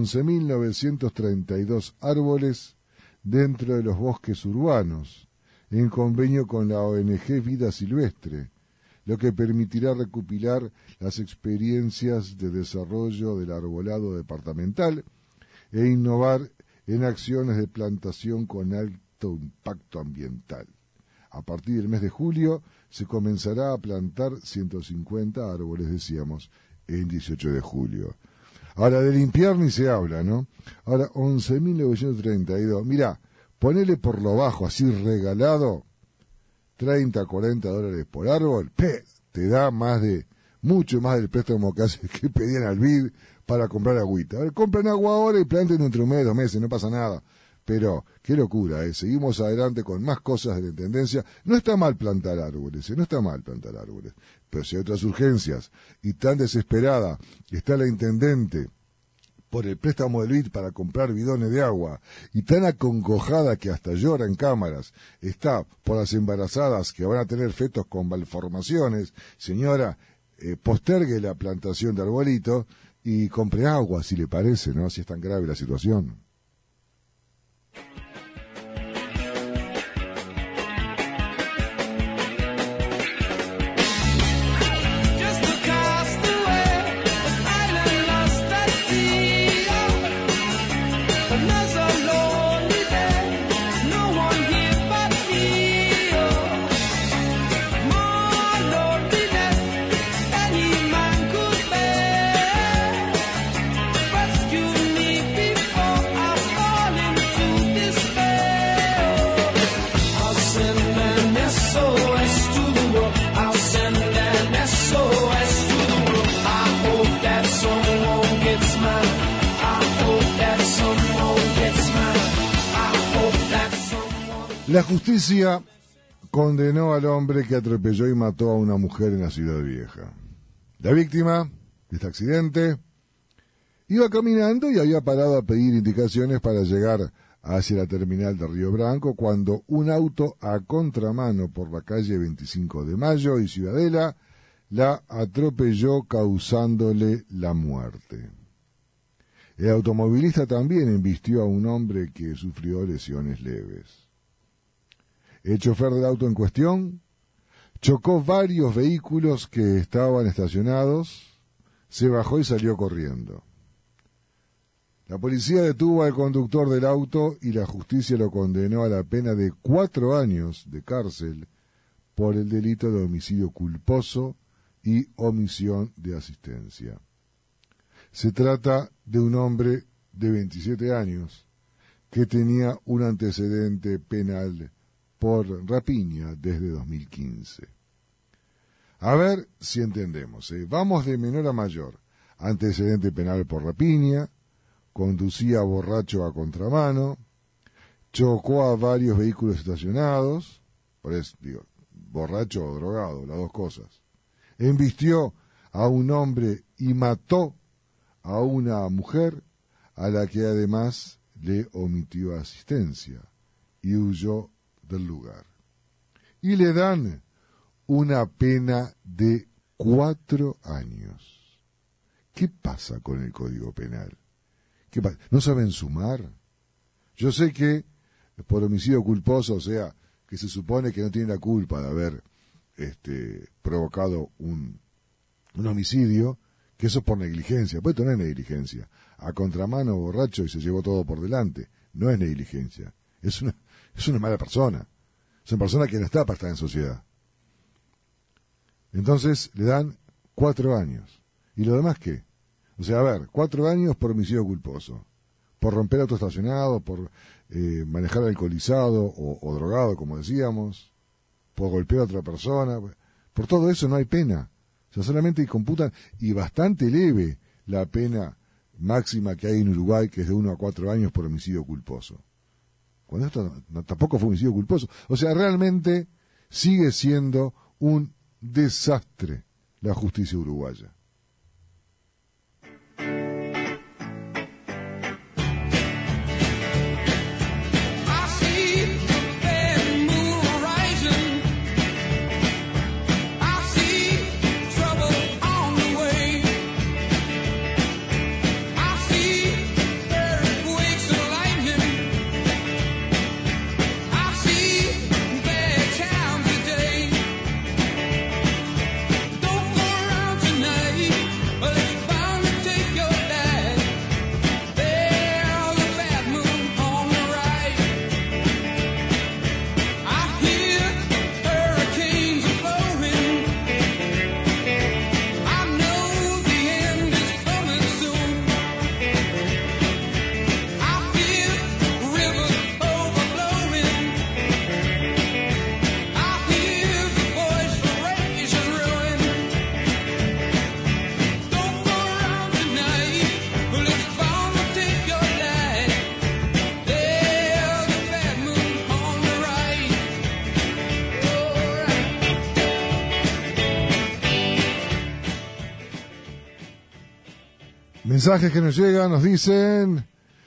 11.932 árboles dentro de los bosques urbanos, en convenio con la ONG Vida Silvestre, lo que permitirá recopilar las experiencias de desarrollo del arbolado departamental e innovar en acciones de plantación con alto impacto ambiental. A partir del mes de julio se comenzará a plantar 150 árboles, decíamos, en 18 de julio. Ahora, de limpiar ni se habla, ¿no? Ahora, 11.932. Mirá, ponele por lo bajo, así regalado, $30, $40 por árbol, te da mucho más del préstamo que pedían al BID para comprar agüita. A ver, compren agua ahora y planten dentro de 1 mes, 2 meses, no pasa nada. Pero, qué locura, seguimos adelante con más cosas de la Intendencia. No está mal plantar árboles, no está mal plantar árboles. Pero si hay otras urgencias y tan desesperada está la Intendente por el préstamo del BID para comprar bidones de agua y tan acongojada que hasta llora en cámaras está por las embarazadas que van a tener fetos con malformaciones, señora, postergue la plantación de arbolito y compre agua, si le parece, ¿no? Si es tan grave la situación. La justicia condenó al hombre que atropelló y mató a una mujer en la Ciudad Vieja. La víctima de este accidente iba caminando y había parado a pedir indicaciones para llegar hacia la terminal de Río Branco cuando un auto a contramano por la calle 25 de Mayo y Ciudadela la atropelló causándole la muerte. El automovilista también embistió a un hombre que sufrió lesiones leves. El chofer del auto en cuestión chocó varios vehículos que estaban estacionados, se bajó y salió corriendo. La policía detuvo al conductor del auto y la justicia lo condenó a la pena de 4 años de cárcel por el delito de homicidio culposo y omisión de asistencia. Se trata de un hombre de 27 años que tenía un antecedente penal por rapiña desde 2015. A ver si entendemos. Vamos de menor a mayor. Antecedente penal por rapiña, conducía borracho a contramano, chocó a varios vehículos estacionados, por eso digo, borracho o drogado, las dos cosas. Embistió a un hombre y mató a una mujer a la que además le omitió asistencia y huyó del lugar. Y le dan una pena de 4 años. ¿Qué pasa con el Código Penal? ¿Qué pasa? ¿No saben sumar? Yo sé que por homicidio culposo, o sea, que se supone que no tiene la culpa de haber provocado un homicidio, que eso es por negligencia. Pues esto no es negligencia. A contramano, borracho y se llevó todo por delante. No es negligencia. Es una mala persona. Es una persona que no está para estar en sociedad. Entonces le dan 4 años. ¿Y lo demás qué? O sea, a ver, 4 años por homicidio culposo. Por romper auto estacionado, por manejar alcoholizado o drogado, como decíamos. Por golpear a otra persona. Por todo eso no hay pena. O sea, solamente computan, y bastante leve, la pena máxima que hay en Uruguay, que es de 1 a 4 años por homicidio culposo. Cuando esto tampoco fue homicidio culposo. O sea, realmente sigue siendo un desastre la justicia uruguaya. Tonight Mensajes que nos llegan, nos dicen...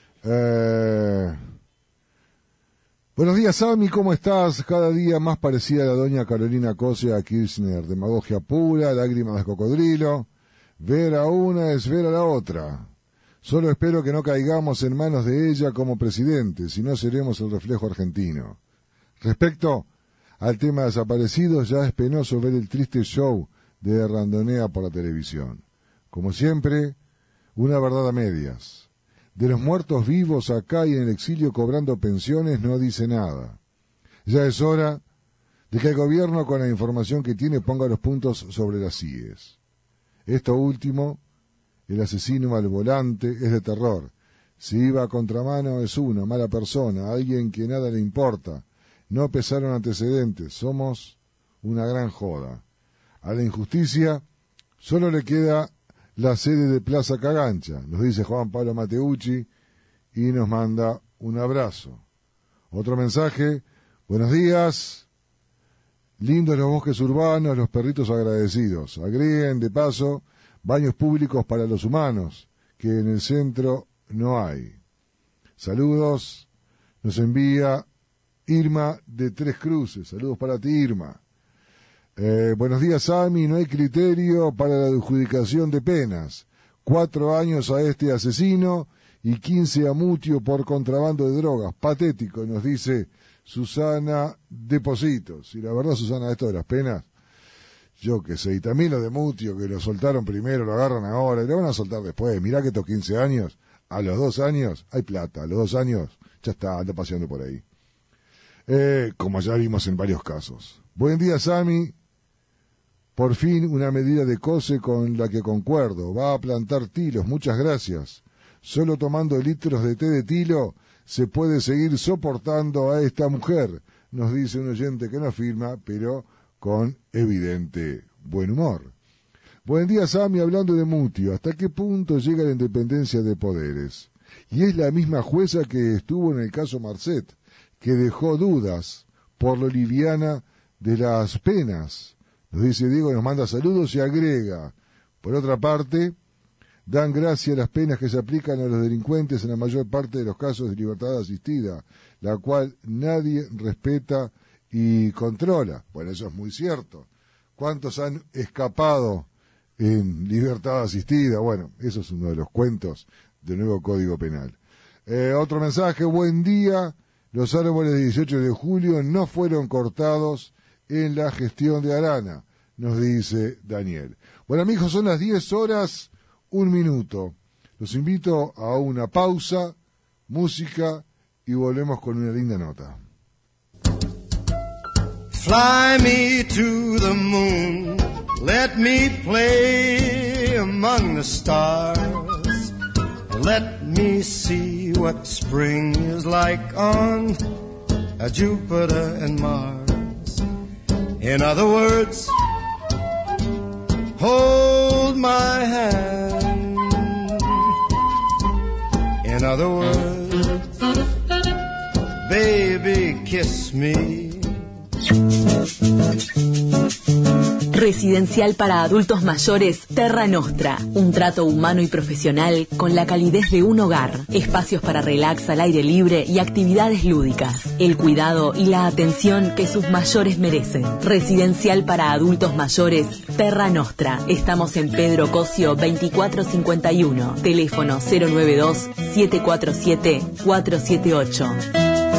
Buenos días, Sami, ¿cómo estás? Cada día más parecida a la doña Carolina Cose a Kirchner. Demagogia pura, lágrimas de cocodrilo. Ver a una es ver a la otra. Solo espero que no caigamos en manos de ella como presidente, si no seremos el reflejo argentino. Respecto al tema de desaparecidos, ya es penoso ver el triste show de Randonea por la televisión. Como siempre, una verdad a medias. De los muertos vivos acá y en el exilio cobrando pensiones no dice nada. Ya es hora de que el gobierno, con la información que tiene, ponga los puntos sobre las íes. Esto último, el asesino al volante, es de terror. Si iba a contramano es una mala persona, alguien que nada le importa. No pesaron antecedentes, somos una gran joda. A la injusticia solo le queda la sede de Plaza Cagancha, nos dice Juan Pablo Mateucci y nos manda un abrazo. Otro mensaje, buenos días, lindos los bosques urbanos, los perritos agradecidos. Agreguen de paso baños públicos para los humanos, que en el centro no hay. Saludos, nos envía Irma de Tres Cruces, saludos para ti, Irma. Buenos días, Sami, no hay criterio para la adjudicación de penas. 4 años a este asesino y 15 a Mutio por contrabando de drogas. Patético, nos dice Susana Depositos. Y la verdad, Susana, esto de las penas, yo qué sé, y también lo de Mutio, que lo soltaron primero, lo agarran ahora y lo van a soltar después. Mirá que estos 15 años, a los 2 años, hay plata, a los 2 años ya está, anda paseando por ahí. Como ya vimos en varios casos. Buen día, Sami. Por fin una medida de Cose con la que concuerdo. Va a plantar tilos, muchas gracias. Solo tomando litros de té de tilo se puede seguir soportando a esta mujer, nos dice un oyente que no firma, pero con evidente buen humor. Buen día, Sami, hablando de Mutio. ¿Hasta qué punto llega la independencia de poderes? Y es la misma jueza que estuvo en el caso Marcet, que dejó dudas por lo liviana de las penas. Nos dice Diego, nos manda saludos y agrega, por otra parte, dan gracia a las penas que se aplican a los delincuentes en la mayor parte de los casos de libertad asistida, la cual nadie respeta y controla. Bueno, eso es muy cierto. ¿Cuántos han escapado en libertad asistida? Bueno, eso es uno de los cuentos del nuevo Código Penal. Otro mensaje, buen día. Los árboles de 18 de julio no fueron cortados en la gestión de Arana, nos dice Daniel. Bueno, amigos, son las 10:01. Los invito a una pausa, música, y volvemos con una linda nota. Fly me to the moon, let me play among the stars, let me see what spring is like on Jupiter and Mars. In other words, hold my hand. In other words, baby, kiss me. Residencial para adultos mayores Terra Nostra. Un trato humano y profesional con la calidez de un hogar. Espacios para relax al aire libre y actividades lúdicas. El cuidado y la atención que sus mayores merecen. Residencial para adultos mayores Terra Nostra. Estamos en Pedro Cosio 2451. Teléfono 092-747-478.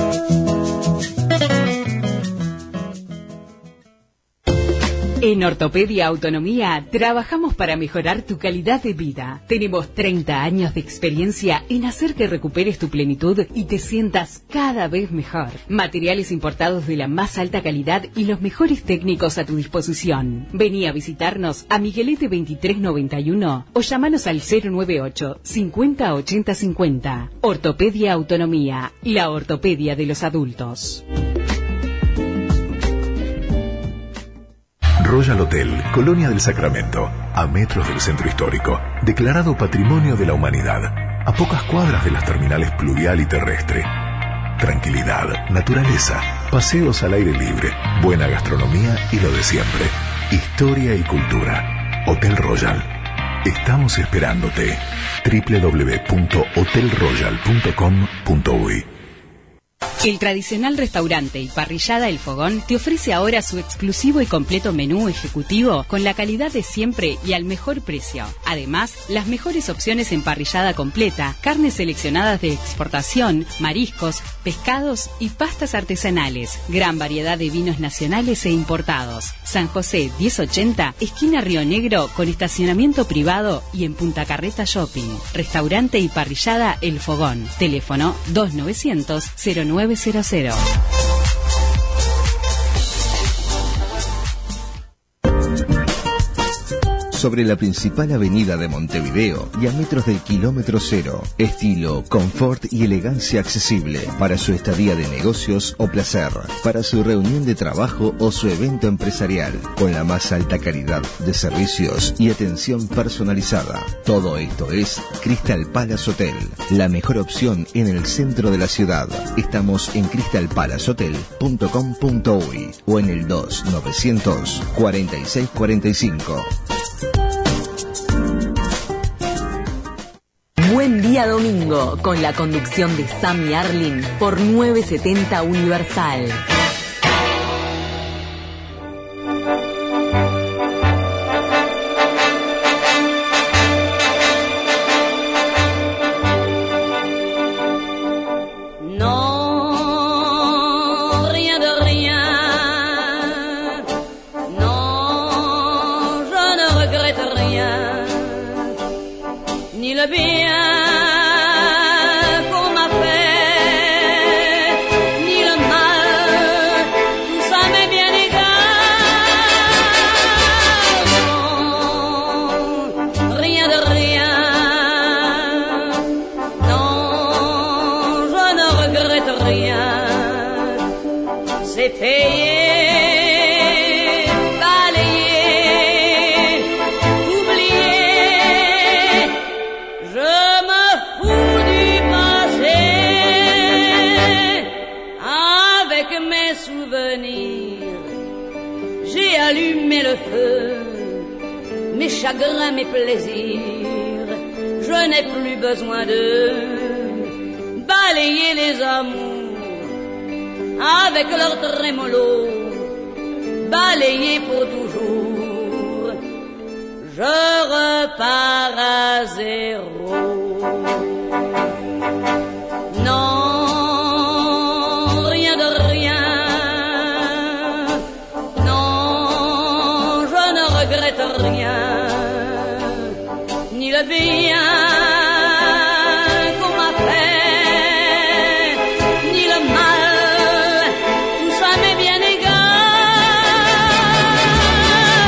En Ortopedia Autonomía trabajamos para mejorar tu calidad de vida. Tenemos 30 años de experiencia en hacer que recuperes tu plenitud y te sientas cada vez mejor. Materiales importados de la más alta calidad y los mejores técnicos a tu disposición. Vení a visitarnos a Miguelete 2391 o llamanos al 098 50 80 50. Ortopedia Autonomía, la ortopedia de los adultos. Royal Hotel, Colonia del Sacramento, a metros del centro histórico, declarado Patrimonio de la Humanidad, a pocas cuadras de las terminales pluvial y terrestre. Tranquilidad, naturaleza, paseos al aire libre, buena gastronomía y lo de siempre. Historia y cultura. Hotel Royal. Estamos esperándote. www.hotelroyal.com.uy. El tradicional restaurante y parrillada El Fogón te ofrece ahora su exclusivo y completo menú ejecutivo con la calidad de siempre y al mejor precio. Además, las mejores opciones en parrillada completa, carnes seleccionadas de exportación, mariscos, pescados y pastas artesanales. Gran variedad de vinos nacionales e importados. San José 1080, esquina Río Negro, con estacionamiento privado y en Punta Carreta Shopping. Restaurante y parrillada El Fogón. Teléfono 2900-0900. Sobre la principal avenida de Montevideo y a metros del kilómetro cero. Estilo, confort y elegancia accesible para su estadía de negocios o placer, para su reunión de trabajo o su evento empresarial, con la más alta calidad de servicios y atención personalizada. Todo esto es Crystal Palace Hotel, la mejor opción en el centro de la ciudad. Estamos en crystalpalacehotel.com.uy o en el 2900 4645. Buen día domingo, con la conducción de Sammy Arlin por 970 Universal. Non, rien de rien. Non, je ne regrette rien. Ni le bien qu'on m'a fait, ni le mal, tout ça m'est bien égal. Non, rien de rien. Non, je ne regrette rien. C'est payé. Allumer le feu, mes chagrins, mes plaisirs, je n'ai plus besoin de balayer les amours avec leur trémolo, balayer pour toujours, je repars à zéro. Non, rien, ni le bien qu'on m'a fait, ni le mal, tout ça m'est bien égal.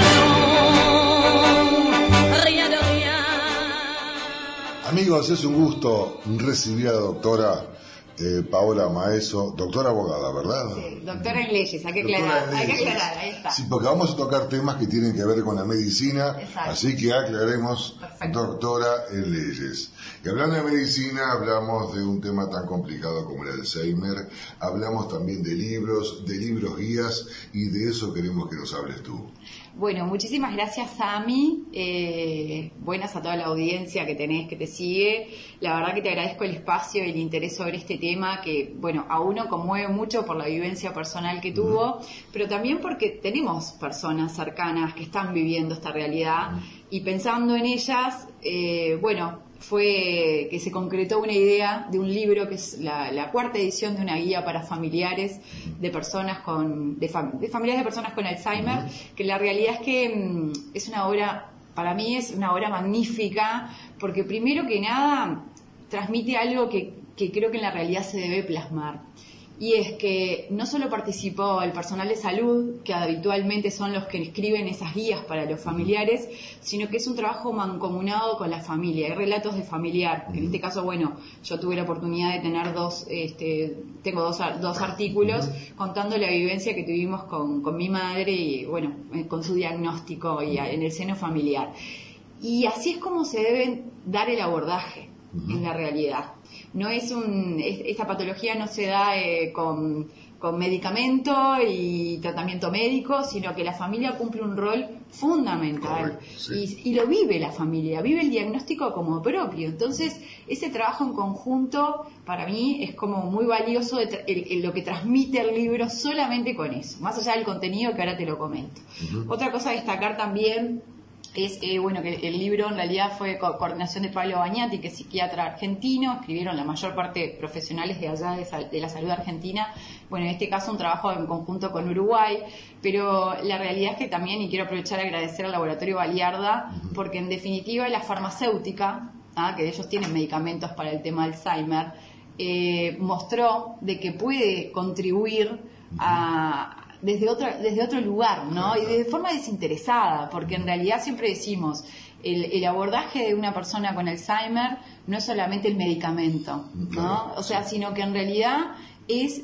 Non, rien de rien. Amigos, es un gusto recibir a la doctora Paola Maeso, doctora abogada, ¿verdad? Sí, doctora en leyes, hay que aclarar, ahí está. Sí, porque vamos a tocar temas que tienen que ver con la medicina, exacto. Así que aclaremos, perfecto. Doctora en leyes. Y hablando de medicina, hablamos de un tema tan complicado como el Alzheimer, hablamos también de libros guías, y de eso queremos que nos hables tú. Bueno, muchísimas gracias, Sami. Buenas a toda la audiencia que tenés, que te sigue. La verdad que te agradezco el espacio y el interés sobre este tema que, bueno, a uno conmueve mucho por la vivencia personal que tuvo, pero también porque tenemos personas cercanas que están viviendo esta realidad y pensando en ellas, fue que se concretó una idea de un libro que es la cuarta edición de una guía para familiares de personas de familiares de personas con Alzheimer, que la realidad es que es una obra, para mí es una obra magnífica, porque primero que nada transmite algo que creo que en la realidad se debe plasmar. Y es que no solo participó el personal de salud, que habitualmente son los que escriben esas guías para los familiares, sino que es un trabajo mancomunado con la familia. Hay relatos de familiar. En este caso, yo tuve la oportunidad de tener tengo dos artículos contando la vivencia que tuvimos con mi madre y, con su diagnóstico y en el seno familiar. Y así es como se debe dar el abordaje en la realidad. No es esta patología no se da con medicamento y tratamiento médico, sino que la familia cumple un rol fundamental. Y lo vive la familia, vive el diagnóstico como propio. Entonces, ese trabajo en conjunto para mí es como muy valioso lo que transmite el libro solamente con eso, más allá del contenido que ahora te lo comento. Otra cosa a destacar también es que el libro en realidad fue coordinación de Pablo Bagnati, que es psiquiatra argentino. Escribieron la mayor parte profesionales de allá de la salud argentina. Bueno, en este caso un trabajo en conjunto con Uruguay, pero la realidad es que también, y quiero aprovechar a agradecer al Laboratorio Baliarda, porque en definitiva la farmacéutica, que ellos tienen medicamentos para el tema Alzheimer, mostró de que puede contribuir desde otro lugar, ¿no? Y de forma desinteresada, porque en realidad siempre decimos, el abordaje de una persona con Alzheimer no es solamente el medicamento, ¿no? O sea, sino que en realidad es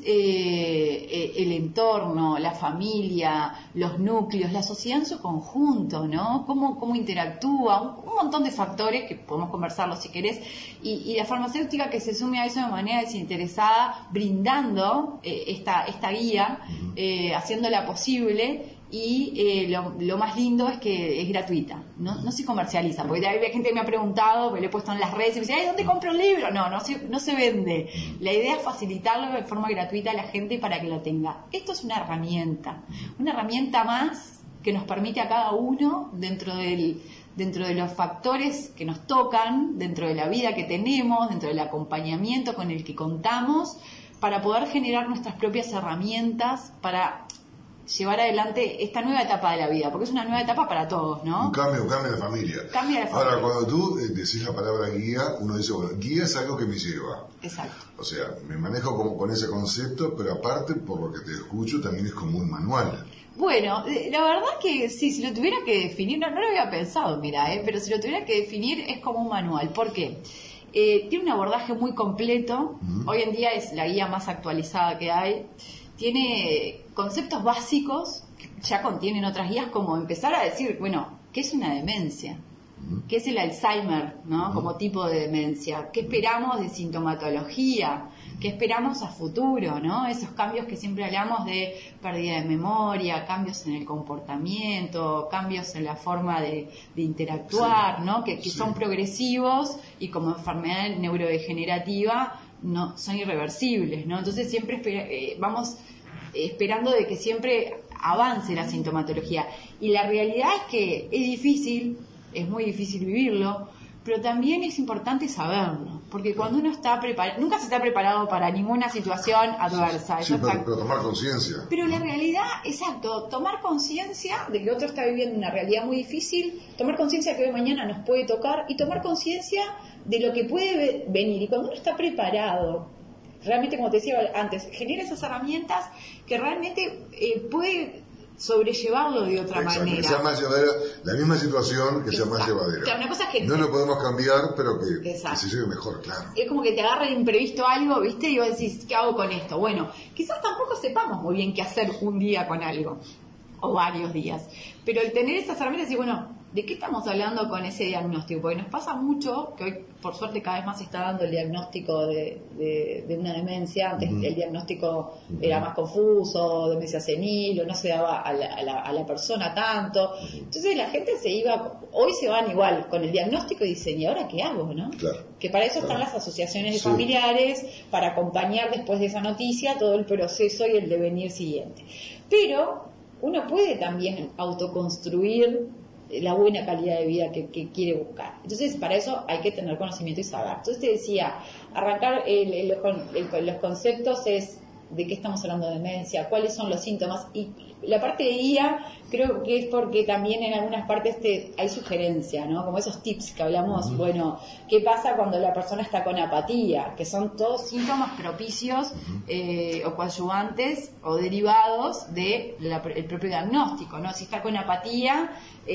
el entorno, la familia, los núcleos, la sociedad en su conjunto, ¿no? Cómo interactúa, un montón de factores que podemos conversarlos si querés, y la farmacéutica que se sume a eso de manera desinteresada, brindando esta guía, haciéndola posible. Y lo más lindo es que es gratuita, no se comercializa, porque hay gente que me ha preguntado, me lo he puesto en las redes y me dice, ¿dónde compro un libro? No se vende. La idea es facilitarlo de forma gratuita a la gente para que lo tenga. Esto es una herramienta más que nos permite a cada uno, dentro de los factores que nos tocan, dentro de la vida que tenemos, dentro del acompañamiento con el que contamos, para poder generar nuestras propias herramientas para llevar adelante esta nueva etapa de la vida, porque es una nueva etapa para todos, ¿no? Un cambio de la familia. Ahora, cuando tú decís la palabra guía, uno dice, bueno, guía es algo que me lleva. Exacto. O sea, me manejo como con ese concepto, pero aparte, por lo que te escucho, también es como un manual. Bueno, la verdad que sí, si lo tuviera que definir, no lo había pensado, pero si lo tuviera que definir es como un manual. ¿Por qué? Tiene un abordaje muy completo. Hoy en día es la guía más actualizada que hay. Tiene conceptos básicos que ya contienen otras guías, como empezar a decir, ¿qué es una demencia? ¿Qué es el Alzheimer, ¿no? Como tipo de demencia? ¿Qué esperamos de sintomatología? ¿Qué esperamos a futuro, ¿no? Esos cambios que siempre hablamos de pérdida de memoria, cambios en el comportamiento, cambios en la forma de interactuar, ¿no? Que son progresivos y como enfermedad neurodegenerativa no son irreversibles, ¿no? Entonces siempre vamos esperando de que siempre avance la sintomatología. Y la realidad es que es muy difícil vivirlo, pero también es importante saberlo, porque cuando uno está preparado, nunca se está preparado para ninguna situación adversa. Sí, pero tomar conciencia. Pero la realidad, exacto, tomar conciencia de que otro está viviendo una realidad muy difícil, tomar conciencia de que hoy mañana nos puede tocar y tomar conciencia de lo que puede venir. Y cuando uno está preparado, realmente, como te decía antes, genera esas herramientas que realmente puede sobrellevarlo de otra manera. Que sea más llevadera, la misma situación, que sea más llevadera. Claro, una cosa es que no lo podemos cambiar, pero que se lleve mejor, claro. Es como que te agarra de imprevisto algo, ¿viste? Y vos decís, ¿qué hago con esto? Bueno, quizás tampoco sepamos muy bien qué hacer un día con algo, o varios días. Pero el tener esas herramientas y ¿de qué estamos hablando con ese diagnóstico? Porque nos pasa mucho, que hoy por suerte cada vez más se está dando el diagnóstico de una demencia. Antes el diagnóstico era más confuso, demencia senil, o no se daba a la persona tanto. Entonces la gente hoy se van igual con el diagnóstico y dicen, ¿y ahora qué hago? ¿No? Claro, que para eso están las asociaciones de familiares, para acompañar después de esa noticia todo el proceso y el devenir siguiente. Pero uno puede también autoconstruir la buena calidad de vida que quiere buscar. Entonces, para eso hay que tener conocimiento y saber. Entonces, te decía, arrancar los conceptos es de qué estamos hablando de demencia, cuáles son los síntomas, y la parte de guía creo que es porque también en algunas partes hay sugerencia, ¿no? Como esos tips que hablamos, ¿qué pasa cuando la persona está con apatía? Que son todos síntomas propicios o coadyuvantes o derivados del propio diagnóstico, ¿no? Si está con apatía,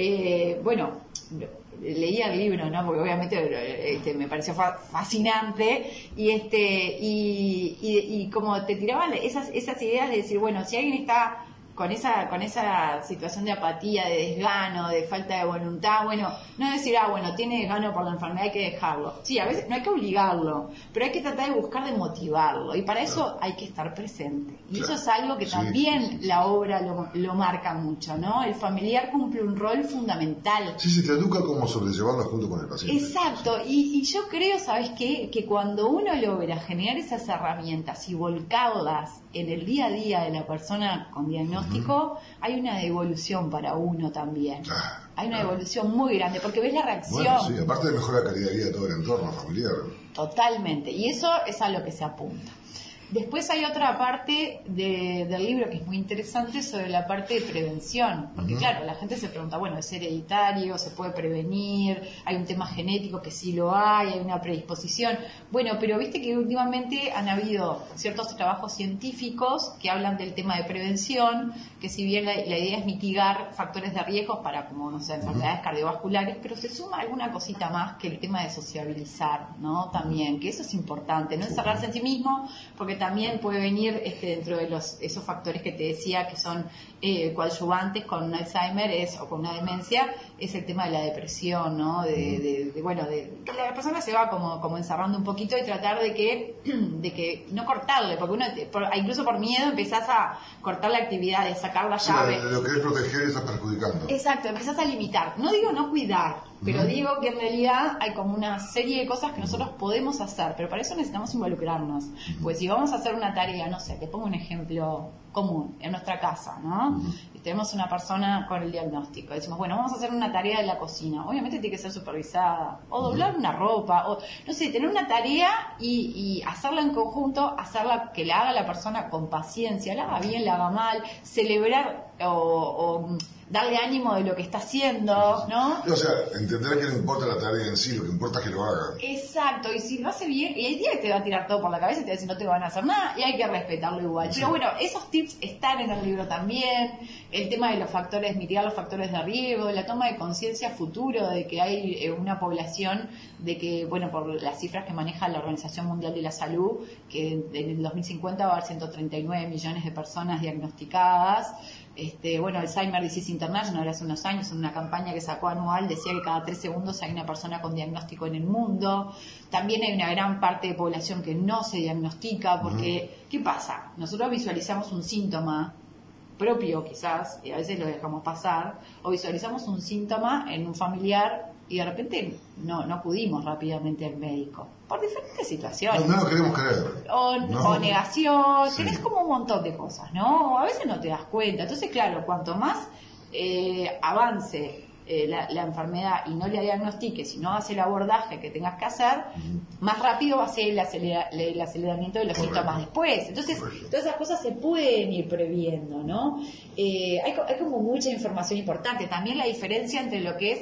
leía el libro, ¿no? Porque obviamente me pareció fascinante y como te tiraban esas ideas de decir, si alguien está con esa situación de apatía, de desgano, de falta de voluntad, bueno, no decir, bueno, tiene desgano por la enfermedad, hay que dejarlo. Sí, a veces no hay que obligarlo, pero hay que tratar de buscar de motivarlo, y para eso hay que estar presente. Y eso es algo que también la obra lo marca mucho, ¿no? El familiar cumple un rol fundamental. Sí, se te educa cómo sobrellevarlo junto con el paciente. Exacto, y yo creo, ¿sabes qué? Que cuando uno logra generar esas herramientas y volcarlas en el día a día de la persona con diagnóstico, hay una devolución para uno también. Hay una devolución muy grande, porque ves la reacción. Bueno, sí, aparte de mejorar la calidad de vida de todo el entorno familiar. Totalmente, y eso es a lo que se apunta. Después hay otra parte del libro que es muy interesante sobre la parte de prevención, porque claro, la gente se pregunta, bueno, ¿es hereditario? ¿Se puede prevenir? ¿Hay un tema genético que sí lo hay una predisposición? Bueno, pero viste que últimamente han habido ciertos trabajos científicos que hablan del tema de prevención, que si bien la idea es mitigar factores de riesgo para, como no sé, enfermedades cardiovasculares, pero se suma alguna cosita más, que el tema de sociabilizar, ¿no? También, que eso es importante, no encerrarse en sí mismo, porque también puede venir dentro de esos factores que te decía que son coadyuvantes con un Alzheimer o con una demencia, es el tema de la depresión, ¿no? De que la persona se va como encerrando un poquito, y tratar de que no cortarle, porque uno incluso por miedo empezás a cortar la actividad, de sacar la llave. Lo que es proteger está perjudicando. Exacto, empezás a limitar. No digo no cuidar, pero digo que en realidad hay como una serie de cosas que nosotros podemos hacer, pero para eso necesitamos involucrarnos. Pues si vamos a hacer una tarea, no sé, te pongo un ejemplo común, en nuestra casa, ¿no? Y tenemos una persona con el diagnóstico, decimos, bueno, vamos a hacer una tarea de la cocina, obviamente tiene que ser supervisada, o doblar una ropa, o no sé, tener una tarea y hacerla en conjunto, hacerla que la haga la persona con paciencia, la haga bien, la haga mal, celebrar o darle ánimo de lo que está haciendo, ¿no? O sea, entender que no importa la tarea en sí, lo que importa es que lo haga. Exacto, y si lo hace bien, y hay días que te va a tirar todo por la cabeza y te va a decir no te van a hacer nada, y hay que respetarlo igual. Pero bueno, esos tips están en el libro también, el tema de los factores, mitigar los factores de riesgo, la toma de conciencia futuro de que hay una población, de que, bueno, por las cifras que maneja la Organización Mundial de la Salud, que en el 2050 va a haber 139 millones de personas diagnosticadas. Bueno, Alzheimer Disease International hace unos años, en una campaña que sacó anual, decía que cada 3 segundos hay una persona con diagnóstico en el mundo. También hay una gran parte de población que no se diagnostica, porque, ¿qué pasa? Nosotros visualizamos un síntoma propio quizás, y a veces lo dejamos pasar, o visualizamos un síntoma en un familiar y de repente no acudimos rápidamente al médico, por diferentes situaciones. No lo queremos creer. O negación, tenés como un montón de cosas, ¿no? A veces no te das cuenta. Entonces, claro, cuanto más avance la enfermedad y no la diagnostiques, y no hace el abordaje que tengas que hacer, más rápido va a ser el aceleramiento de los síntomas después. Entonces, todas esas cosas se pueden ir previendo, ¿no? Hay como mucha información importante. También la diferencia entre lo que es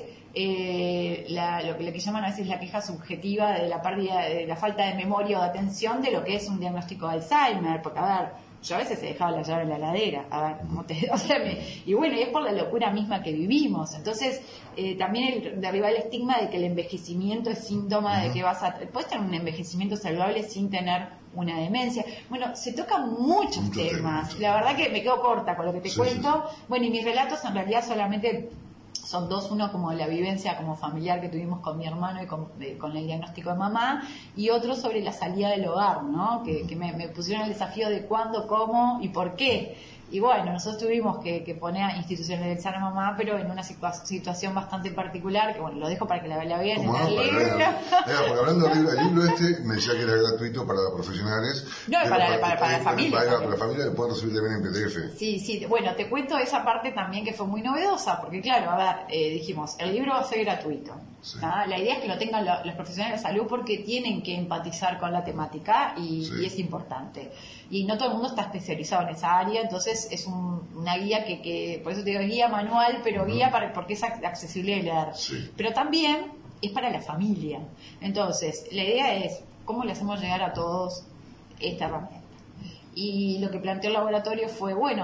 lo que llaman a veces la queja subjetiva de la pérdida, de la falta de memoria o de atención, de lo que es un diagnóstico de Alzheimer, porque a ver, yo a veces he dejado la llave en la heladera, a ver, y bueno, y es por la locura misma que vivimos. Entonces, también derriba el estigma de que el envejecimiento es síntoma de que puedes tener un envejecimiento saludable sin tener una demencia. Bueno, se tocan muchos temas. La verdad que me quedo corta con lo que te cuento. Sí. Bueno, y mis relatos en realidad solamente son dos, uno como la vivencia como familiar que tuvimos con mi hermano y con el diagnóstico de mamá, y otro sobre la salida del hogar, ¿no? Que me pusieron el desafío de cuándo, cómo y por qué. Y bueno, nosotros tuvimos que poner a institucionalizar a mamá, pero en una situación bastante particular, que bueno, lo dejo para que la vean en el libro. Porque hablando del libro me decía que era gratuito para profesionales. No, para la familia. Para la familia, que pueden recibir también en PDF. Sí, bueno, te cuento esa parte también que fue muy novedosa, porque claro, a ver, dijimos, el libro va a ser gratuito. Sí. La idea es que lo tengan los profesionales de salud, porque tienen que empatizar con la temática y es importante. Y no todo el mundo está especializado en esa área, entonces es una guía que por eso te digo guía manual, pero guía porque es accesible de leer. Sí. Pero también es para la familia. Entonces, la idea es cómo le hacemos llegar a todos esta herramienta. Y lo que planteó el laboratorio fue, bueno,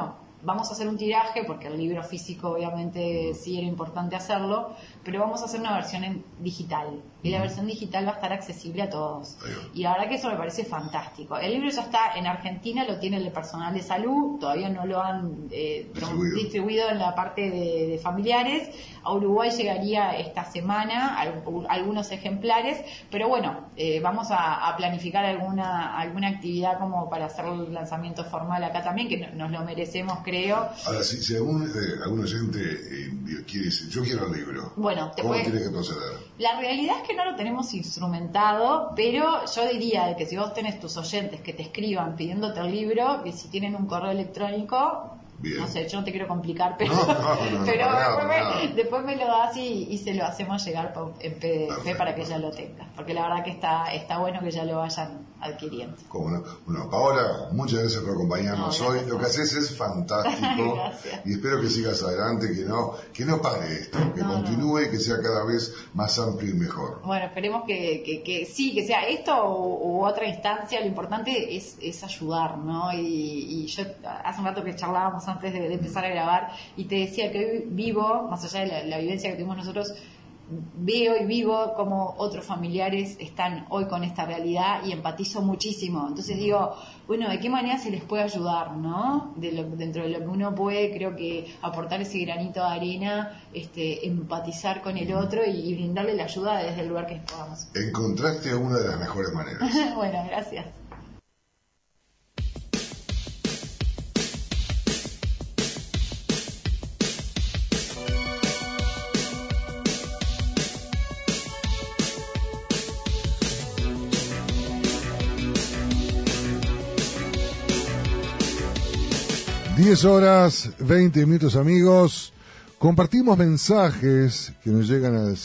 vamos a hacer un tiraje, porque el libro físico obviamente sí era importante hacerlo, pero vamos a hacer una versión digital. Y la versión digital va a estar accesible a todos. Y la verdad que eso me parece fantástico. El libro ya está en Argentina, lo tiene el personal de salud, todavía no lo han distribuido en la parte de familiares. A Uruguay llegaría esta semana algunos ejemplares, pero bueno, vamos a planificar alguna actividad como para hacer el lanzamiento formal acá también, que nos lo merecemos, creo. Ahora, si algún oyente quiere decir, yo quiero el libro, bueno, ¿cómo tiene que proceder? La realidad es que no lo tenemos instrumentado, pero yo diría que si vos tenés tus oyentes que te escriban pidiéndote el libro, que si tienen un correo electrónico, bien. No sé, yo no te quiero complicar, pero, después me lo das y se lo hacemos llegar en PDF para que ya lo tengas, porque la verdad que está bueno que ya lo vayan adquiriendo. ¿Cómo no? Bueno, Paola, muchas gracias por acompañarnos hoy. Lo que haces es fantástico y espero que sigas adelante, que no pare esto, que continúe, que sea cada vez más amplio y mejor. Bueno, esperemos que sí, que sea esto u otra instancia. Lo importante es ayudar, ¿no? Y yo hace un rato que charlábamos antes de empezar a grabar y te decía que hoy vivo, más allá de la vivencia que tuvimos nosotros, veo y vivo como otros familiares están hoy con esta realidad y empatizo muchísimo. Entonces digo, bueno, ¿de qué manera se les puede ayudar, no? Dentro de lo que uno puede, creo que aportar ese granito de arena, empatizar con el otro y brindarle la ayuda desde el lugar que podamos. Encontraste una de las mejores maneras. Bueno, gracias. Horas 20 minutos, amigos. Compartimos mensajes que nos llegan al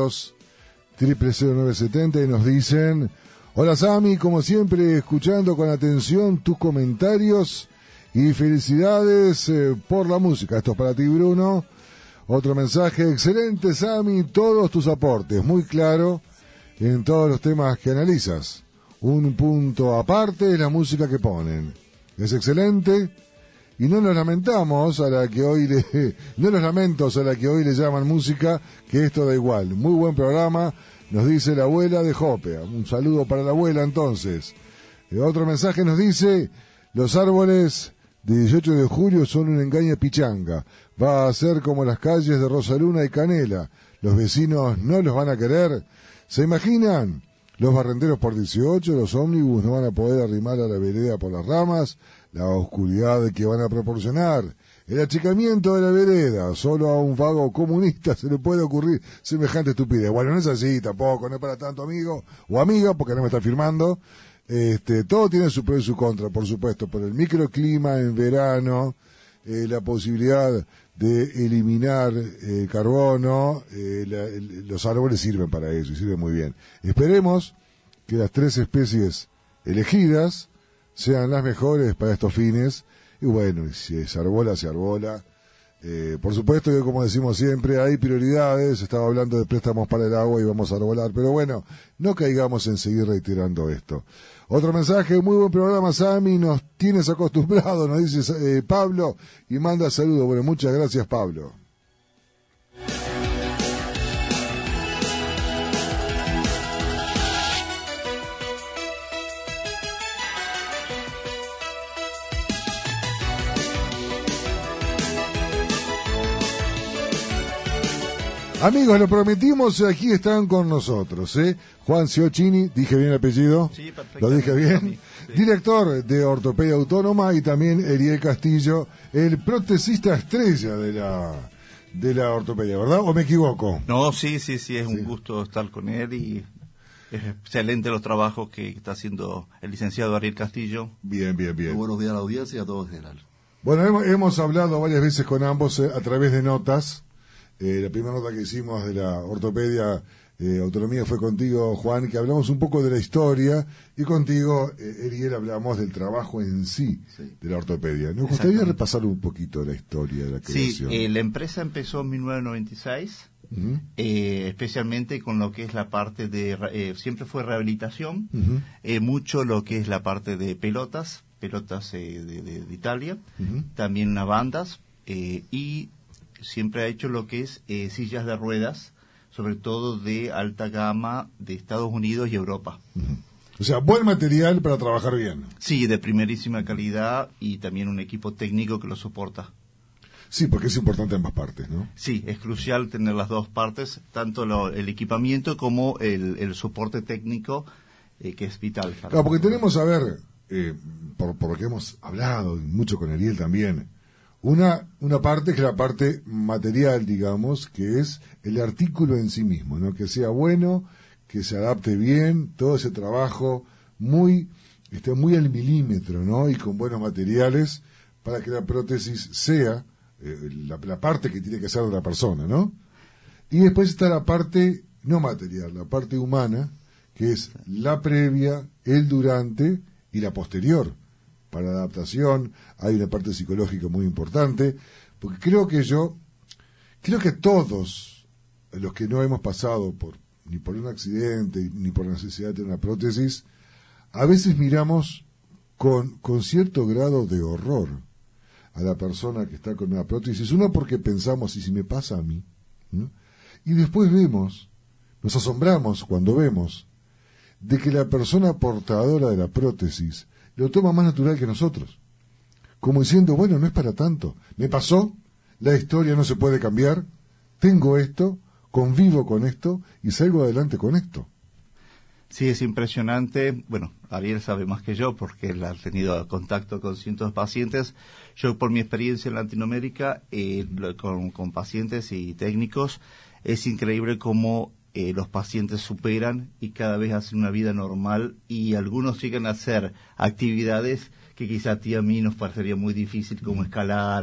092-00970 y nos dicen: hola Sami, como siempre escuchando con atención tus comentarios y felicidades por la música. Esto es para ti, Bruno. Otro mensaje: excelente Sami, todos tus aportes, muy claro en todos los temas que analizas. Un punto aparte es la música que ponen. Es excelente. Y no los lamentos a la que hoy le llaman música, que esto da igual. Muy buen programa, nos dice la abuela de Jope. Un saludo para la abuela entonces. Otro mensaje nos dice: los árboles de 18 de julio son un engaño pichanga. Va a ser como las calles de Rosaluna y Canela. Los vecinos no los van a querer. ¿Se imaginan? Los barrenderos por 18, los ómnibus no van a poder arrimar a la vereda por las ramas. La oscuridad que van a proporcionar, el achicamiento de la vereda, solo a un vago comunista se le puede ocurrir semejante estupidez. Bueno, no es así tampoco, no es para tanto, amigo o amiga, porque no me está firmando. Todo tiene su pro y su contra, por supuesto, pero el microclima en verano, la posibilidad de eliminar carbono, los árboles sirven para eso y sirven muy bien. Esperemos que las 3 especies elegidas sean las mejores para estos fines, y bueno, si se arbola, se arbola. Por supuesto que, como decimos siempre, hay prioridades. Estaba hablando de préstamos para el agua y vamos a arbolar, pero bueno, no caigamos en seguir reiterando esto. Otro mensaje: muy buen programa, Sami, nos tienes acostumbrado, nos dice Pablo, y manda saludos. Bueno, muchas gracias, Pablo. Amigos, lo prometimos, aquí están con nosotros, Juan Ciocchini, ¿dije bien el apellido? Sí, perfecto. ¿Lo dije bien? Sí. Director de Ortopedia Autónoma, y también Eriel Castillo, el protecista estrella de la ortopedia, ¿verdad? ¿O me equivoco? No, sí, es un gusto estar con él y es excelente los trabajos que está haciendo el licenciado Eriel Castillo. Bien. Muy buenos días a la audiencia y a todos en general. Bueno, hemos hablado varias veces con ambos a través de notas. La primera nota que hicimos de la ortopedia autonomía fue contigo, Juan, que hablamos un poco de la historia, y contigo, Eriel, hablamos del trabajo en sí de la ortopedia. Nos gustaría repasar un poquito la historia de la creación. Sí, la empresa empezó en 1996, especialmente con lo que es la parte de, siempre fue rehabilitación, mucho lo que es la parte de pelotas, pelotas de Italia, también unas bandas, y siempre ha hecho lo que es sillas de ruedas, sobre todo de alta gama de Estados Unidos y Europa. O sea, buen material para trabajar bien. Sí, de primerísima calidad y también un equipo técnico que lo soporta. Sí, porque es importante ambas partes, ¿no? Sí, es crucial tener las dos partes, tanto el equipamiento como el soporte técnico, que es vital. Claro, porque tenemos, a ver, por lo que hemos hablado mucho con Ariel también, una parte que es la parte material, digamos, que es el artículo en sí mismo, ¿no? Que sea bueno, que se adapte bien, todo ese trabajo muy al milímetro, ¿no? Y con buenos materiales para que la prótesis sea la parte que tiene que ser de la persona, ¿no? Y después está la parte no material, la parte humana, que es la previa, el durante y la posterior. Para la adaptación hay una parte psicológica muy importante, porque creo que todos los que no hemos pasado ni por un accidente ni por la necesidad de tener una prótesis, a veces miramos con cierto grado de horror a la persona que está con una prótesis, uno porque pensamos, ¿y si me pasa a mí? ¿No? Y después nos asombramos cuando vemos de que la persona portadora de la prótesis lo toma más natural que nosotros, como diciendo, bueno, no es para tanto, me pasó, la historia no se puede cambiar, tengo esto, convivo con esto y salgo adelante con esto. Sí, es impresionante. Bueno, Ariel sabe más que yo porque él ha tenido contacto con cientos de pacientes. Yo, por mi experiencia en Latinoamérica, con pacientes y técnicos, es increíble cómo los pacientes superan y cada vez hacen una vida normal, y algunos llegan a hacer actividades que quizá a ti y a mí nos parecería muy difícil, como escalar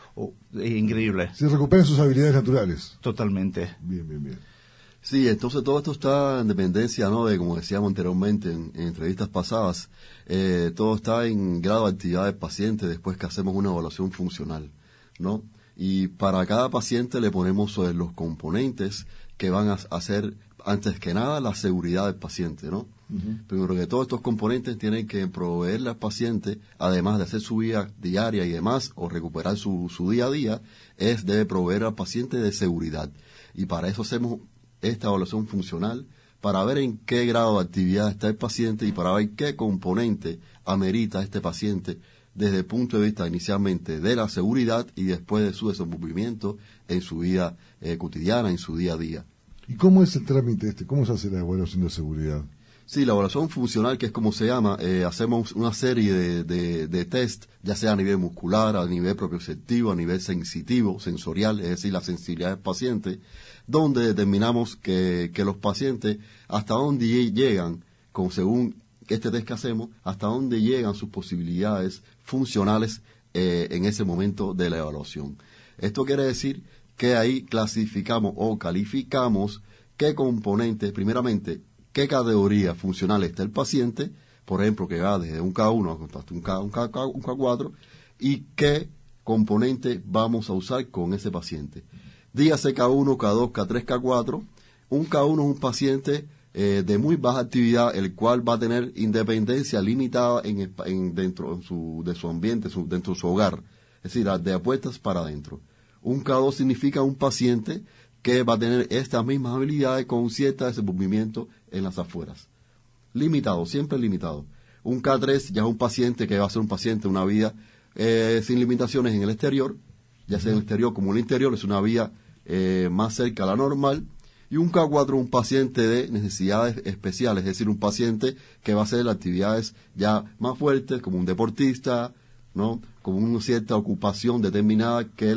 es increíble. Se recuperan sus habilidades naturales. Totalmente. Bien. Sí, entonces todo esto está en dependencia, ¿no? De, como decíamos anteriormente en entrevistas pasadas, todo está en grado de actividad del paciente después que hacemos una evaluación funcional, ¿no? Y para cada paciente le ponemos los componentes que van a hacer, antes que nada, la seguridad del paciente, ¿no? Primero que todos estos componentes tienen que proveerle al paciente, además de hacer su vida diaria y demás, o recuperar su día a día, debe proveer al paciente de seguridad. Y para eso hacemos esta evaluación funcional, para ver en qué grado de actividad está el paciente y para ver qué componente amerita este paciente desde el punto de vista inicialmente de la seguridad y después de su desenvolvimiento en su vida cotidiana, en su día a día. ¿Y cómo es el trámite ¿Cómo se hace la evaluación de seguridad? Sí, la evaluación funcional, que es como se llama, hacemos una serie de test, ya sea a nivel muscular, a nivel propioceptivo, a nivel sensitivo, sensorial, es decir, la sensibilidad del paciente, donde determinamos que los pacientes hasta dónde llegan, según este test que hacemos, hasta dónde llegan sus posibilidades funcionales en ese momento de la evaluación. Esto quiere decir que ahí clasificamos o calificamos qué componentes, primeramente, qué categoría funcional está el paciente, por ejemplo, que va desde un K1 hasta un K4, y qué componente vamos a usar con ese paciente. Dígase K1, K2, K3, K4. Un K1 es un paciente de muy baja actividad, el cual va a tener independencia limitada dentro de su ambiente, dentro de su hogar, es decir, de puertas para adentro. Un K2 significa un paciente que va a tener estas mismas habilidades con cierto desenvolvimiento en las afueras. Limitado, siempre limitado. Un K3 ya es un paciente que va a ser un paciente de una vida sin limitaciones en el exterior, ya sea en el exterior como en el interior, es una vía más cerca a la normal. Y un K4 un paciente de necesidades especiales, es decir, un paciente que va a hacer actividades ya más fuertes, como un deportista, ¿no? Como una cierta ocupación determinada que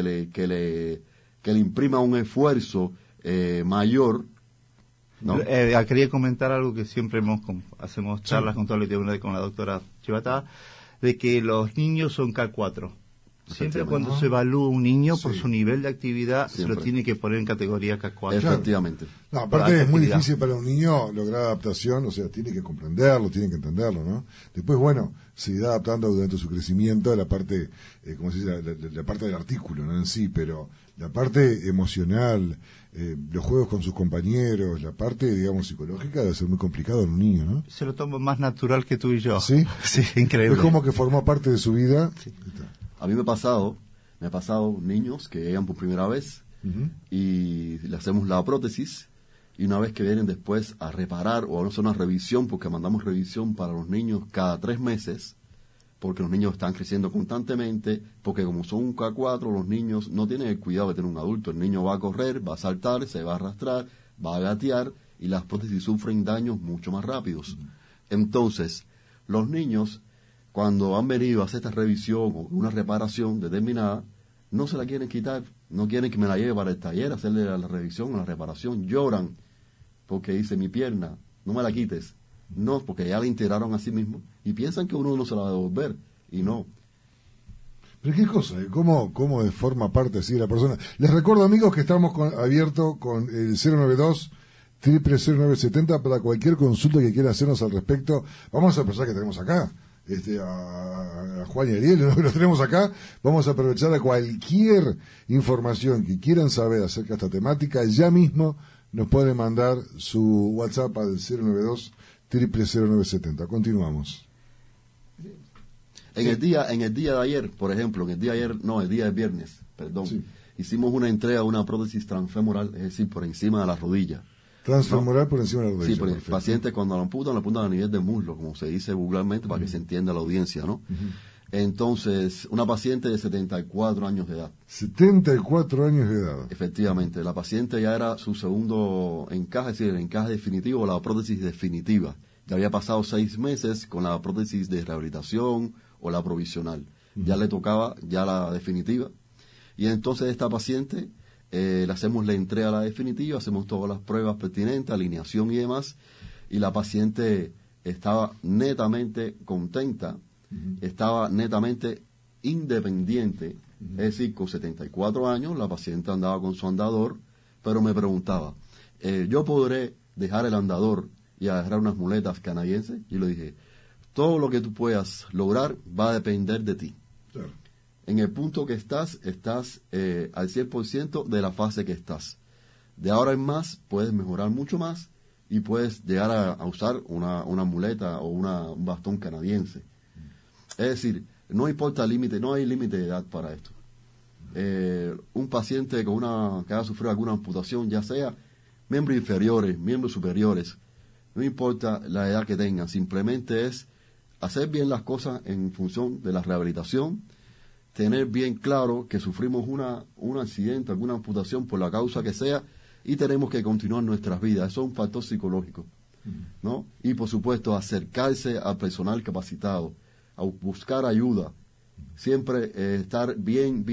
le imprima un esfuerzo mayor, ¿no? Quería comentar algo que siempre hacemos charlas con la doctora Chivata, de que los niños son K4. Siempre cuando se evalúa un niño por Sí. su nivel de actividad, se Siempre. lo tiene que poner en categoría K4. Efectivamente. No, Para aparte es muy actividad. difícil para un niño lograr adaptación, o sea, tiene que comprenderlo, tiene que entenderlo, ¿no? Después, bueno, se irá adaptando durante su crecimiento a la parte, ¿cómo se dice? La parte del artículo, ¿no? En sí, pero la parte emocional, los juegos con sus compañeros, la parte, digamos, psicológica debe ser muy complicado en un niño, ¿no? Se lo toma más natural que tú y yo. ¿Sí? Sí, increíble. Es como que formó parte de su vida. A mí me ha pasado niños que llegan por primera vez Ujú. y le hacemos la prótesis, y una vez que vienen después a reparar o a hacer una revisión, porque mandamos revisión para los niños cada 3 meses, porque los niños están creciendo constantemente, porque como son un K4, los niños no tienen el cuidado de tener un adulto. El niño va a correr, va a saltar, se va a arrastrar, va a gatear, y las prótesis sufren daños mucho más rápidos. Entonces, los niños, cuando han venido a hacer esta revisión o una reparación determinada, no se la quieren quitar, no quieren que me la lleve para el taller a hacerle la revisión o la reparación, lloran porque dice mi pierna, no me la quites. No, porque ya la integraron a sí mismo y piensan que uno no se la va a devolver, y no. Pero qué cosa, ¿cómo forma parte así de la persona? Les recuerdo, amigos, que estamos abiertos con el 092-0970 para cualquier consulta que quiera hacernos al respecto. Vamos a pensar que tenemos acá a Juan y Ariel, ¿no? Que los tenemos acá. Vamos a aprovechar a cualquier información que quieran saber acerca de esta temática. Ya mismo nos pueden mandar su WhatsApp al 092-0970. Continuamos. En el día de ayer, por ejemplo, el día de viernes, perdón, Sí. hicimos una entrega de una prótesis transfemoral, es decir, por encima de la rodilla. Transfemoral por encima de la rodilla. Sí, por el perfecto. paciente cuando la amputan a nivel del muslo, como se dice vulgarmente, para que se entienda la audiencia, ¿no? Entonces, una paciente de 74 años de edad. 74 años de edad. Efectivamente, la paciente ya era su segundo encaje, es decir, el encaje definitivo o la prótesis definitiva. Ya había pasado 6 meses con la prótesis de rehabilitación o la provisional. Ya le tocaba ya la definitiva. Y entonces esta paciente le hacemos la entrega a la definitiva, hacemos todas las pruebas pertinentes, alineación y demás, y la paciente estaba netamente contenta, estaba netamente independiente, es decir, con 74 años, la paciente andaba con su andador, pero me preguntaba, ¿yo podré dejar el andador y agarrar unas muletas canadienses? Y le dije, todo lo que tú puedas lograr va a depender de ti. Claro. En el punto que estás al 100% de la fase que estás. De ahora en más puedes mejorar mucho más y puedes llegar a usar una muleta o un bastón canadiense. Es decir, no importa el límite, no hay límite de edad para esto. Un paciente que haya sufrido alguna amputación, ya sea miembros inferiores, miembros superiores, no importa la edad que tengan, simplemente es hacer bien las cosas en función de la rehabilitación, tener bien claro que sufrimos un accidente, alguna amputación por la causa que sea, y tenemos que continuar nuestras vidas. Eso es un factor psicológico, ¿no? Y por supuesto acercarse al personal capacitado, a buscar ayuda, siempre estar bien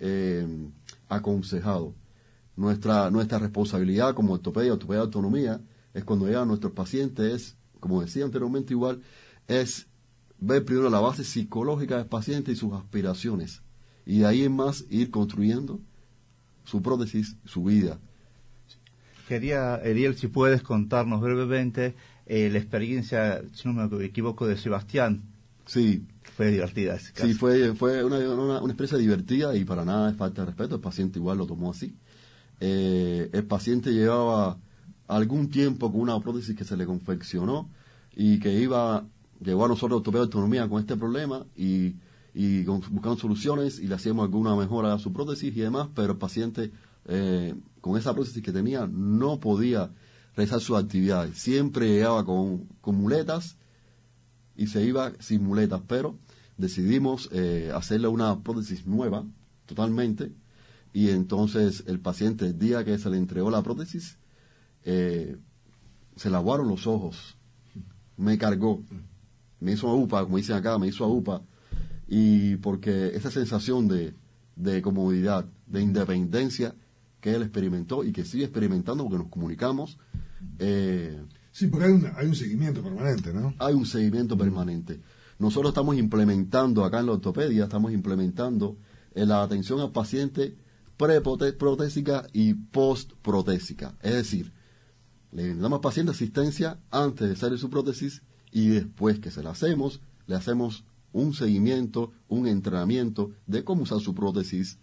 aconsejado. Nuestra responsabilidad como ortopedia de autonomía es cuando llegan nuestros pacientes, como decía anteriormente igual, es ver primero la base psicológica del paciente y sus aspiraciones, y de ahí en más ir construyendo su prótesis, su vida. Quería, Ariel, si puedes contarnos brevemente la experiencia, si no me equivoco, de Sebastián. Sí, Fue divertida ese caso. sí, fue una experiencia divertida y para nada es falta de respeto. El paciente igual lo tomó así. El paciente llevaba algún tiempo con una prótesis que se le confeccionó y que llegó a nosotros Ortopedia de Autonomía con este problema y buscando soluciones, y le hacíamos alguna mejora a su prótesis y demás, pero el paciente con esa prótesis que tenía no podía realizar sus actividades. Siempre llegaba con muletas y se iba sin muletas, pero decidimos hacerle una prótesis nueva totalmente, y entonces el paciente, el día que se le entregó la prótesis, se le aguaron los ojos, me cargó, me hizo UPA, como dicen acá, me hizo UPA, y porque esa sensación de comodidad, de independencia que él experimentó y que sigue experimentando porque nos comunicamos. Sí, porque hay un seguimiento permanente, ¿no? Hay un seguimiento permanente. Nosotros estamos implementando acá en la ortopedia, la atención al paciente preprotésica y postprotésica. Es decir, le damos al paciente asistencia antes de hacer su prótesis y después que se la hacemos, le hacemos un seguimiento, un entrenamiento de cómo usar su prótesis.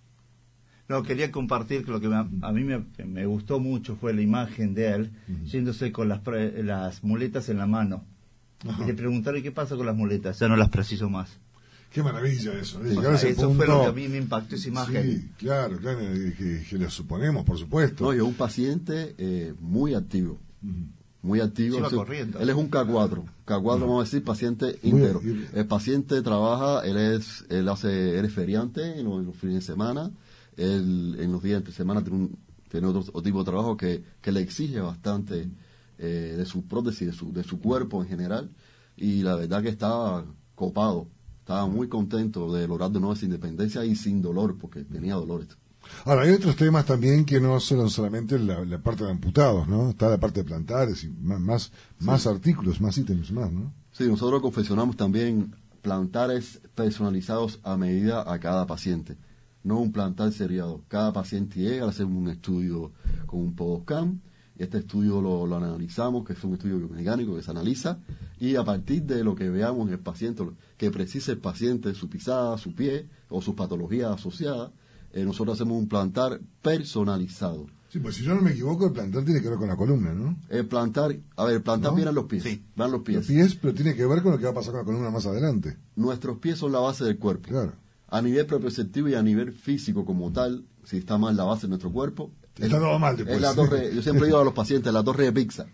No, quería compartir que lo que a mí me gustó mucho fue la imagen de él yéndose con las muletas en la mano. Ajá. Y le preguntaron qué pasa con las muletas, ya no las preciso más. Qué maravilla eso. Eso fue lo que a mí me impactó, esa imagen. Sí, claro, que lo suponemos, por supuesto. No, y es un paciente muy activo. Muy activo. Corriendo. Él es un K4. K4, vamos a decir, paciente íntegro. El paciente trabaja, él es feriante en los fines de semana. Él, en los días entre semana, tiene otro tipo de trabajo que le exige bastante de su prótesis, de su cuerpo en general. Y la verdad que estaba copado. Estaba muy contento de lograr de nuevo esa independencia y sin dolor, porque tenía dolores. Ahora, hay otros temas también que no son solamente la parte de amputados, ¿no? Está la parte de plantares y más artículos, más ítems más, ¿no? Sí, nosotros confeccionamos también plantares personalizados a medida a cada paciente. No un plantar seriado. Cada paciente llega, le hacemos un estudio con un PODOSCAN. Este estudio lo analizamos, que es un estudio biomecánico que se analiza, y a partir de lo que veamos en el paciente, que precise el paciente, su pisada, su pie o sus patologías asociadas, nosotros hacemos un plantar personalizado. Sí, pues si yo no me equivoco, el plantar tiene que ver con la columna, ¿no? El plantar ¿no? viene en los pies. Sí. Van los pies. Los pies, pero tiene que ver con lo que va a pasar con la columna más adelante. Nuestros pies son la base del cuerpo. Claro. A nivel propioceptivo y a nivel físico como tal, si está mal la base de nuestro cuerpo, está todo mal después. Es la torre, yo siempre digo a los pacientes, la torre de Pizza.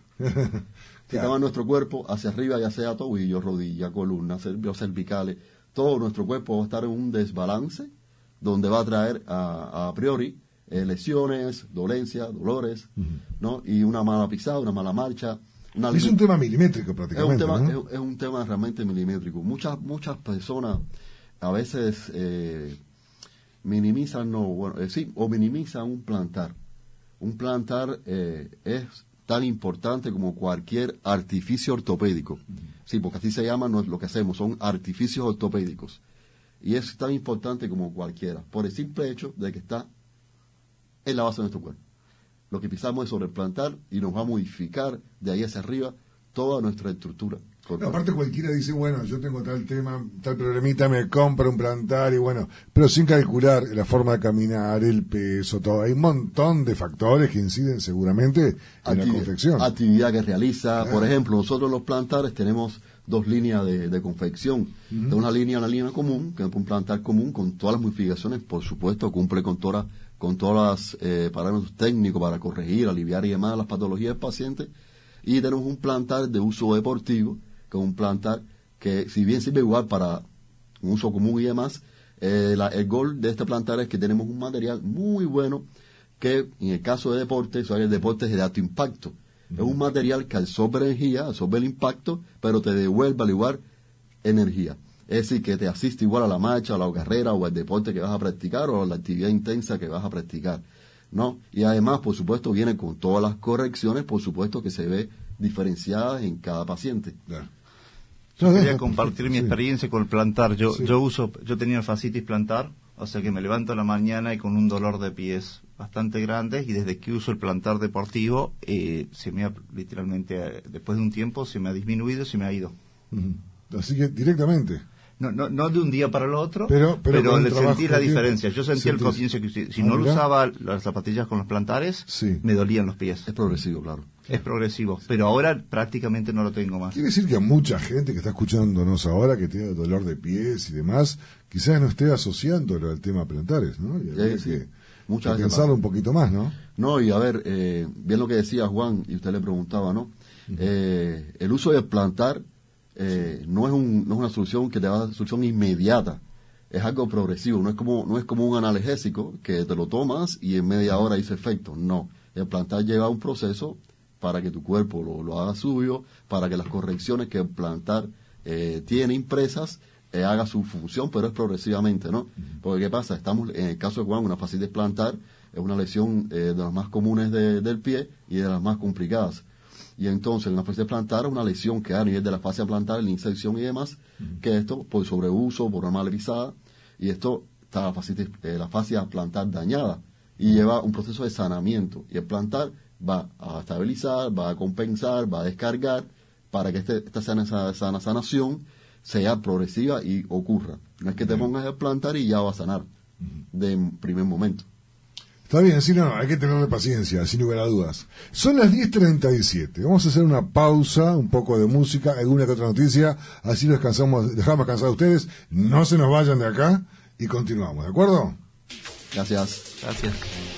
Si está mal nuestro cuerpo, hacia arriba ya sea tobillo, rodilla, columna, cervicales, todo nuestro cuerpo va a estar en un desbalance donde va a traer a priori lesiones, dolencias, dolores, ¿no? Y una mala pisada, una mala marcha. Es un tema milimétrico prácticamente. Es un tema realmente milimétrico. Muchas personas a veces minimizan un plantar. Un plantar es tan importante como cualquier artificio ortopédico. Sí, porque así se llama lo que hacemos, son artificios ortopédicos. Y es tan importante como cualquiera, por el simple hecho de que está en la base de nuestro cuerpo. Lo que pisamos es sobre el plantar y nos va a modificar de ahí hacia arriba toda nuestra estructura. No, aparte cualquiera dice, bueno, yo tengo tal tema, tal problemita, me compro un plantar y bueno, pero sin calcular la forma de caminar, el peso, todo. Hay un montón de factores que inciden seguramente en la confección. Actividad que realiza, por ejemplo, nosotros los plantares tenemos dos líneas de confección. De una línea común, que es un plantar común con todas las modificaciones, por supuesto, cumple con todos los parámetros técnicos para corregir, aliviar y demás las patologías del paciente. Y tenemos un plantar de uso deportivo, que es un plantar que, si bien sirve igual para un uso común y demás, el gol de este plantar es que tenemos un material muy bueno que, en el caso de deportes, el deporte es de alto impacto. Es un material que absorbe energía, absorbe el impacto, pero te devuelve al igual energía. Es decir, que te asiste igual a la marcha, a la carrera o al deporte que vas a practicar o a la actividad intensa que vas a practicar, ¿no? Y además, por supuesto, viene con todas las correcciones, por supuesto, que se ve diferenciadas en cada paciente. Claro. Yo quería compartir mi experiencia con el plantar. Yo tenía fascitis plantar, o sea que me levanto a la mañana y con un dolor de pies bastante grande, y desde que uso el plantar deportivo, se me ha, literalmente, después de un tiempo, se me ha disminuido, se me ha ido. Así que directamente. No de un día para el otro, pero le sentí la diferencia. Yo sentí el comienzo que si no lo usaba las zapatillas con los plantares, me dolían los pies. Es progresivo, claro. Es progresivo, pero ahora prácticamente no lo tengo más. Quiere decir que a mucha gente que está escuchándonos ahora, que tiene dolor de pies y demás, quizás no esté asociándolo al tema plantares, ¿no? Y que muchas veces pensarlo un poquito más, ¿no? No, y a ver, bien lo que decía Juan, y usted le preguntaba, ¿no? El uso del plantar no es una solución que te va a dar solución inmediata. Es algo progresivo, no es como un analgésico que te lo tomas y en media hora hizo efecto. No, el plantar lleva un proceso para que tu cuerpo lo haga suyo, para que las correcciones que el plantar tiene impresas haga su función, pero es progresivamente, ¿no? Porque ¿qué pasa? Estamos, en el caso de Juan, una fascitis plantar es una lesión de las más comunes del pie y de las más complicadas. Y entonces la fascitis plantar es una lesión que a nivel de la fascia plantar, la inserción y demás, que esto por sobreuso, por una mala pisada, y esto está la fascia plantar dañada y lleva un proceso de sanamiento. Y el plantar va a estabilizar, va a compensar, va a descargar para que esta sanación sea progresiva y ocurra. No es que te pongas a plantar y ya va a sanar de primer momento. Está bien, sí, no, hay que tenerle paciencia, sin lugar a dudas. Son las 10:37. Vamos a hacer una pausa, un poco de música, alguna que otra noticia, así los dejamos descansar a ustedes. No se nos vayan de acá y continuamos, ¿de acuerdo? Gracias. Gracias.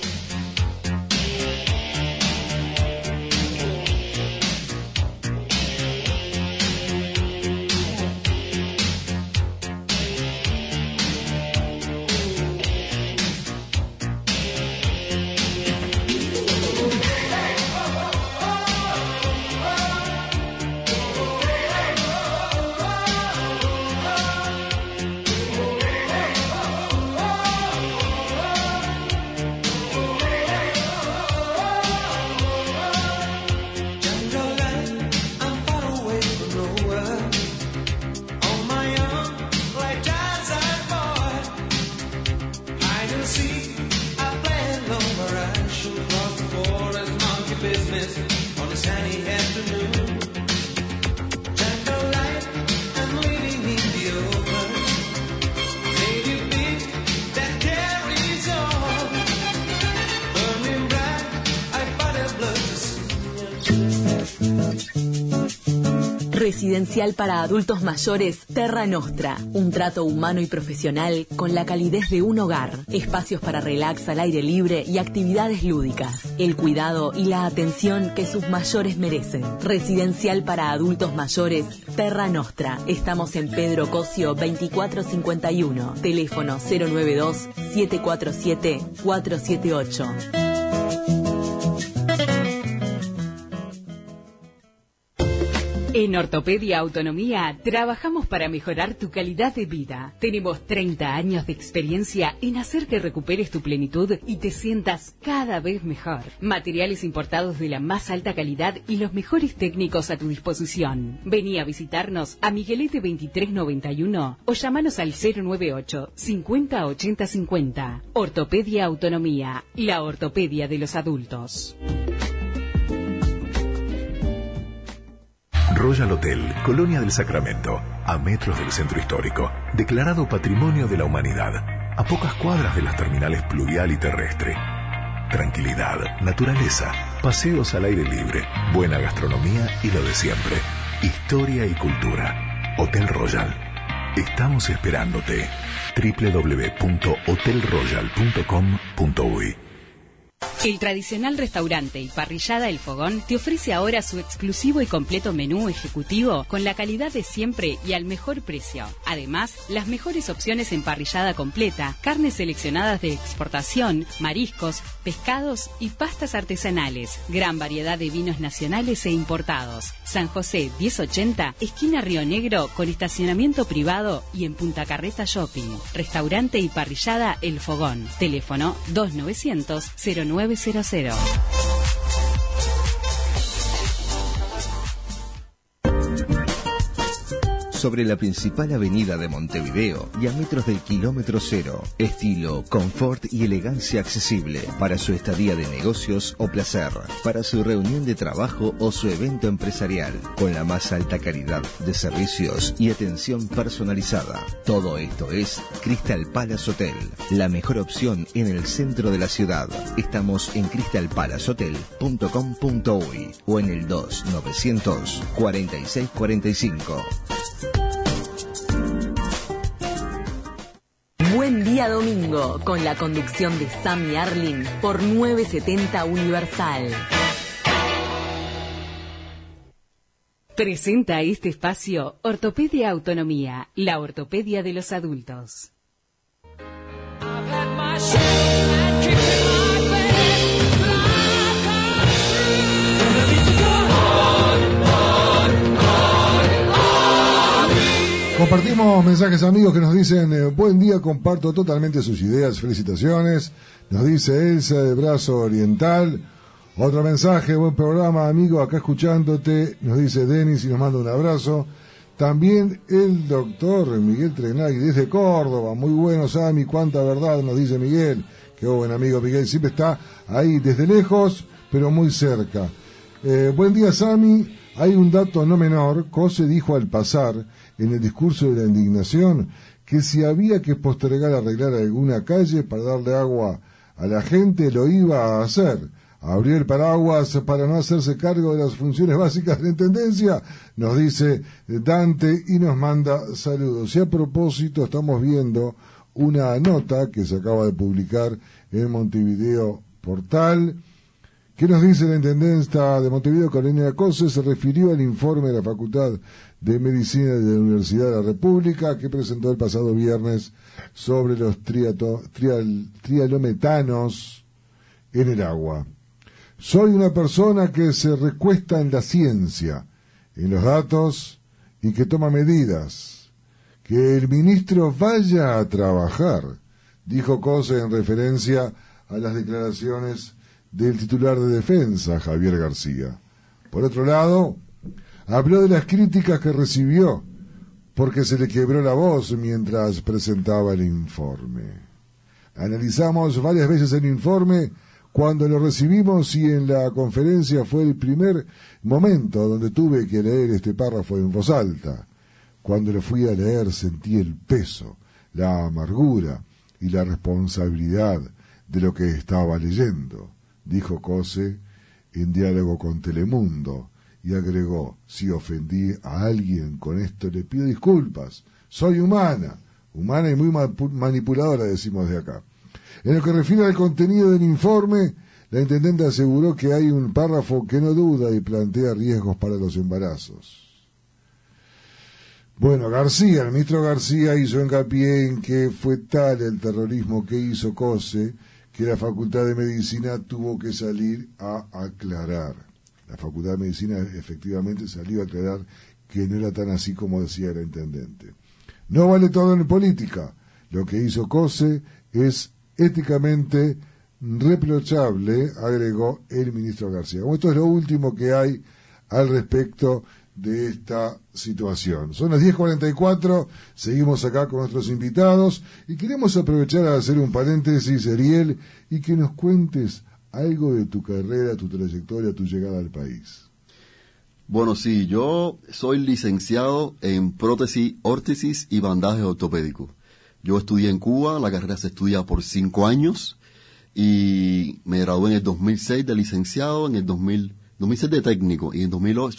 Residencial para adultos mayores Terra Nostra. Un trato humano y profesional con la calidez de un hogar. Espacios para relax al aire libre y actividades lúdicas. El cuidado y la atención que sus mayores merecen. Residencial para adultos mayores Terra Nostra. Estamos en Pedro Cosio 2451. Teléfono 092-747-478. En Ortopedia Autonomía trabajamos para mejorar tu calidad de vida. Tenemos 30 años de experiencia en hacer que recuperes tu plenitud y te sientas cada vez mejor. Materiales importados de la más alta calidad y los mejores técnicos a tu disposición. Vení a visitarnos a Miguelete 2391 o llamanos al 098 50 80 50. Ortopedia Autonomía, la ortopedia de los adultos. Royal Hotel, Colonia del Sacramento, a metros del centro histórico, declarado Patrimonio de la Humanidad, a pocas cuadras de las terminales pluvial y terrestre. Tranquilidad, naturaleza, paseos al aire libre, buena gastronomía y lo de siempre, historia y cultura. Hotel Royal. Estamos esperándote. www.hotelroyal.com.uy. El tradicional restaurante y parrillada El Fogón te ofrece ahora su exclusivo y completo menú ejecutivo con la calidad de siempre y al mejor precio. Además, las mejores opciones en parrillada completa, carnes seleccionadas de exportación, mariscos, pescados y pastas artesanales. Gran variedad de vinos nacionales e importados. San José 1080, esquina Río Negro, con estacionamiento privado y en Punta Carreta Shopping. Restaurante y parrillada El Fogón. Teléfono 2900-0900. Sobre la principal avenida de Montevideo y a metros del kilómetro cero. Estilo, confort y elegancia accesible para su estadía de negocios o placer, para su reunión de trabajo o su evento empresarial, con la más alta calidad de servicios y atención personalizada. Todo esto es Crystal Palace Hotel, la mejor opción en el centro de la ciudad. Estamos en crystalpalacehotel.com.uy o en el 2900 4645. Buen día domingo, con la conducción de Sammy Arlin por 970 Universal. Presenta este espacio Ortopedia Autonomía, la ortopedia de los adultos. Compartimos mensajes amigos que nos dicen buen día, comparto totalmente sus ideas, felicitaciones. Nos dice Elsa de Brazo Oriental. Otro mensaje, buen programa amigo, acá escuchándote. Nos dice Denis y nos manda un abrazo. También el doctor Miguel Trenagui desde Córdoba. Muy bueno, Sami, cuánta verdad nos dice Miguel. Qué buen amigo Miguel, siempre está ahí desde lejos, pero muy cerca. Buen día, Sami. Hay un dato no menor. Cose dijo al pasar, en el discurso de la indignación, que si había que postergar arreglar alguna calle para darle agua a la gente, lo iba a hacer. Abrió el paraguas para no hacerse cargo de las funciones básicas de la Intendencia, nos dice Dante, y nos manda saludos. Y a propósito, estamos viendo una nota que se acaba de publicar en Montevideo Portal. ¿Qué nos dice la Intendencia de Montevideo, Carolina Cose? Se refirió al informe de la Facultad de Medicina de la Universidad de la República que presentó el pasado viernes sobre los trialometanos en el agua. Soy una persona que se recuesta en la ciencia, en los datos y que toma medidas. Que el ministro vaya a trabajar, dijo Cose en referencia a las declaraciones del titular de Defensa, Javier García. Por otro lado, habló de las críticas que recibió porque se le quebró la voz mientras presentaba el informe. Analizamos varias veces el informe cuando lo recibimos y en la conferencia fue el primer momento donde tuve que leer este párrafo en voz alta. Cuando lo fui a leer sentí el peso, la amargura y la responsabilidad de lo que estaba leyendo, dijo Cose en diálogo con Telemundo, y agregó: si ofendí a alguien con esto le pido disculpas, soy humana y muy manipuladora, decimos de acá. En lo que refiere al contenido del informe, la intendente aseguró que hay un párrafo que no duda y plantea riesgos para los embarazos. Bueno, el ministro García hizo hincapié en que fue tal el terrorismo que hizo Cose que la Facultad de Medicina tuvo que salir a aclarar. La Facultad de Medicina efectivamente salió a aclarar que no era tan así como decía la intendente. No vale todo en política. Lo que hizo Cose es éticamente reprochable, agregó el ministro García. Bueno, esto es lo último que hay al respecto de esta situación. Son las 10:44, seguimos acá con nuestros invitados y queremos aprovechar a hacer un paréntesis, Ariel, y que nos cuentes algo de tu carrera, tu trayectoria, tu llegada al país. Bueno, sí, yo soy licenciado en prótesis, órtesis y bandaje ortopédico. Yo estudié en Cuba, la carrera se estudia por 5 años y me gradué en el 2006 de licenciado, en el 2006 de técnico y en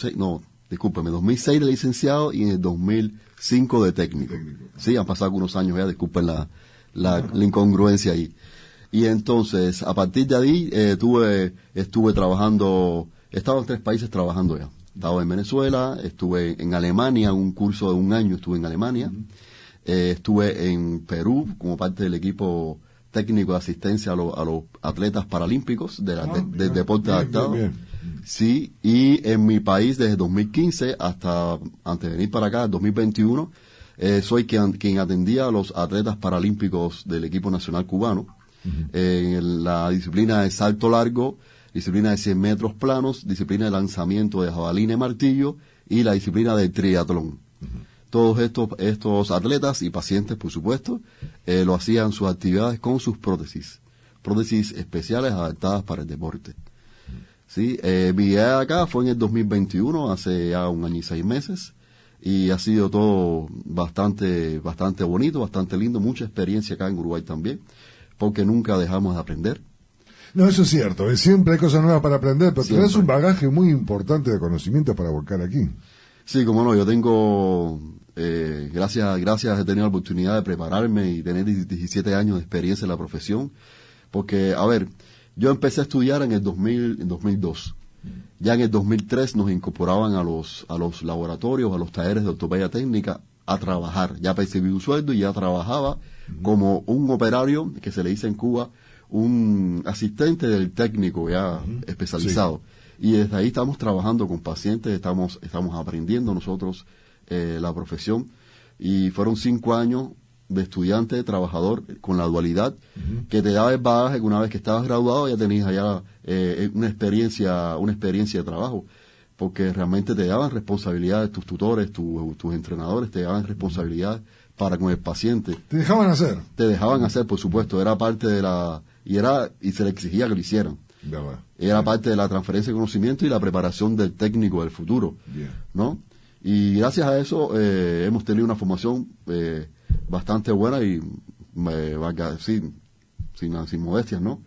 2006 de licenciado y en el 2005 de técnico. Sí, han pasado unos años ya, disculpen la incongruencia ahí. Y entonces, a partir de ahí, estuve trabajando, he estado en 3 países trabajando ya. Estaba en Venezuela, estuve en Alemania, un curso de 1 año estuve en Alemania. Estuve en Perú como parte del equipo técnico de asistencia a los atletas paralímpicos del deporte adaptado. Sí, y en mi país desde 2015 hasta antes de venir para acá, 2021, soy quien atendía a los atletas paralímpicos del equipo nacional cubano. En la disciplina de salto largo, disciplina de 100 metros planos, disciplina de lanzamiento de jabalina y martillo y la disciplina de triatlón. Todos estos atletas y pacientes, por supuesto, lo hacían sus actividades con sus prótesis especiales adaptadas para el deporte. Sí, mi llegada acá fue en el 2021, hace ya 1 año y 6 meses, y ha sido todo bastante bonito, bastante lindo, mucha experiencia acá en Uruguay también, porque nunca dejamos de aprender. No, eso es cierto, siempre hay cosas nuevas para aprender, pero tenés un bagaje muy importante de conocimientos para volcar aquí. Sí, como no, yo tengo, gracias he tenido la oportunidad de prepararme y tener 17 años de experiencia en la profesión, porque, a ver, yo empecé a estudiar en 2002. Ya en el 2003 nos incorporaban a los laboratorios, a los talleres de ortopedia técnica a trabajar. Ya percibí un sueldo y ya trabajaba como un operario, que se le dice en Cuba, un asistente del técnico ya especializado. Sí. Y desde ahí estamos trabajando con pacientes, estamos aprendiendo nosotros la profesión. Y fueron 5 años de estudiante, trabajador, con la dualidad, que te daba el bagaje que una vez que estabas graduado ya tenías allá una experiencia de trabajo. porque realmente te daban responsabilidades, tus tutores, tus entrenadores te daban responsabilidades para con el paciente. ¿Te dejaban hacer? Te dejaban hacer, por supuesto, era parte de y se le exigía que lo hicieran. Era parte de la transferencia de conocimiento y la preparación del técnico del futuro, ¿no? Y gracias a eso hemos tenido una formación bastante buena y sin modestias, ¿no?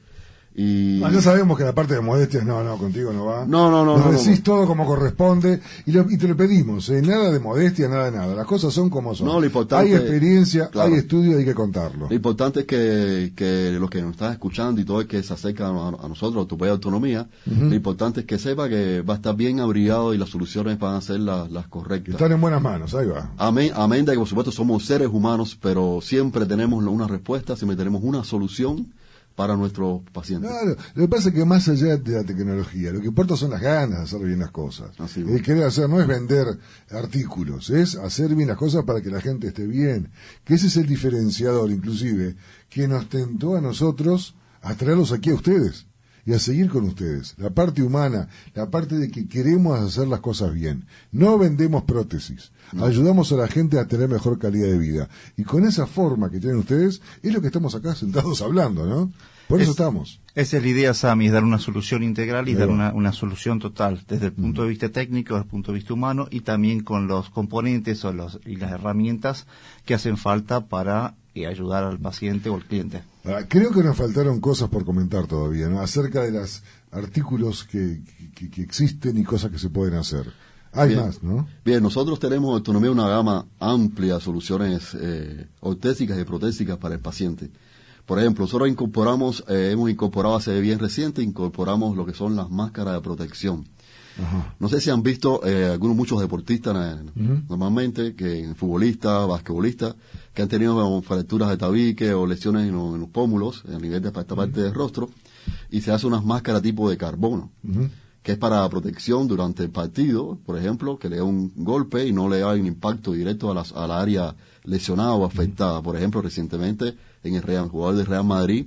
Y ya sabemos que la parte de modestias no, contigo no va. No. Nos decís todo como corresponde y te lo pedimos, nada de modestia, nada de nada. Las cosas son como son. No, lo importante, hay experiencia, claro, hay estudio, hay que contarlo. Lo importante es que los que nos están escuchando y todo el que se acerca a nosotros, a Ortopedia de Autonomía, lo importante es que sepa que va a estar bien abrigado y las soluciones van a ser las correctas. Están en buenas manos, ahí va. Amén de que por supuesto somos seres humanos, pero siempre tenemos una respuesta, siempre tenemos una solución para nuestros pacientes. Claro, lo que pasa es que más allá de la tecnología, lo que importa son las ganas de hacer bien las cosas. El querer hacer no es vender artículos, es hacer bien las cosas para que la gente esté bien. Que ese es el diferenciador, inclusive, que nos tentó a nosotros a traerlos aquí a ustedes y a seguir con ustedes. La parte humana, la parte de que queremos hacer las cosas bien. No vendemos prótesis. Ayudamos a la gente a tener mejor calidad de vida. Y con esa forma que tienen ustedes, es lo que estamos acá sentados hablando, ¿no? Por eso estamos. Esa es la idea, Sami, es dar una solución integral y dar una solución total, desde el punto de vista técnico, desde el punto de vista humano, y también con los componentes y las herramientas que hacen falta para ayudar al paciente o al cliente. Creo que nos faltaron cosas por comentar todavía, ¿no? Acerca de los artículos que existen y cosas que se pueden hacer. Hay más, ¿no? Bien, nosotros tenemos en Autonomía una gama amplia de soluciones ortésicas y protésicas para el paciente. Por ejemplo, nosotros hemos incorporado hace bien reciente, incorporamos lo que son las máscaras de protección. Ajá. No sé si han visto muchos deportistas normalmente, futbolistas, basquetbolistas, que han tenido fracturas de tabique o lesiones en los pómulos, a nivel de esta parte del rostro, y se hace unas máscaras tipo de carbono, que es para protección durante el partido, por ejemplo, que le da un golpe y no le da un impacto directo a la área lesionada o afectada. Por ejemplo, recientemente en el jugador del Real Madrid,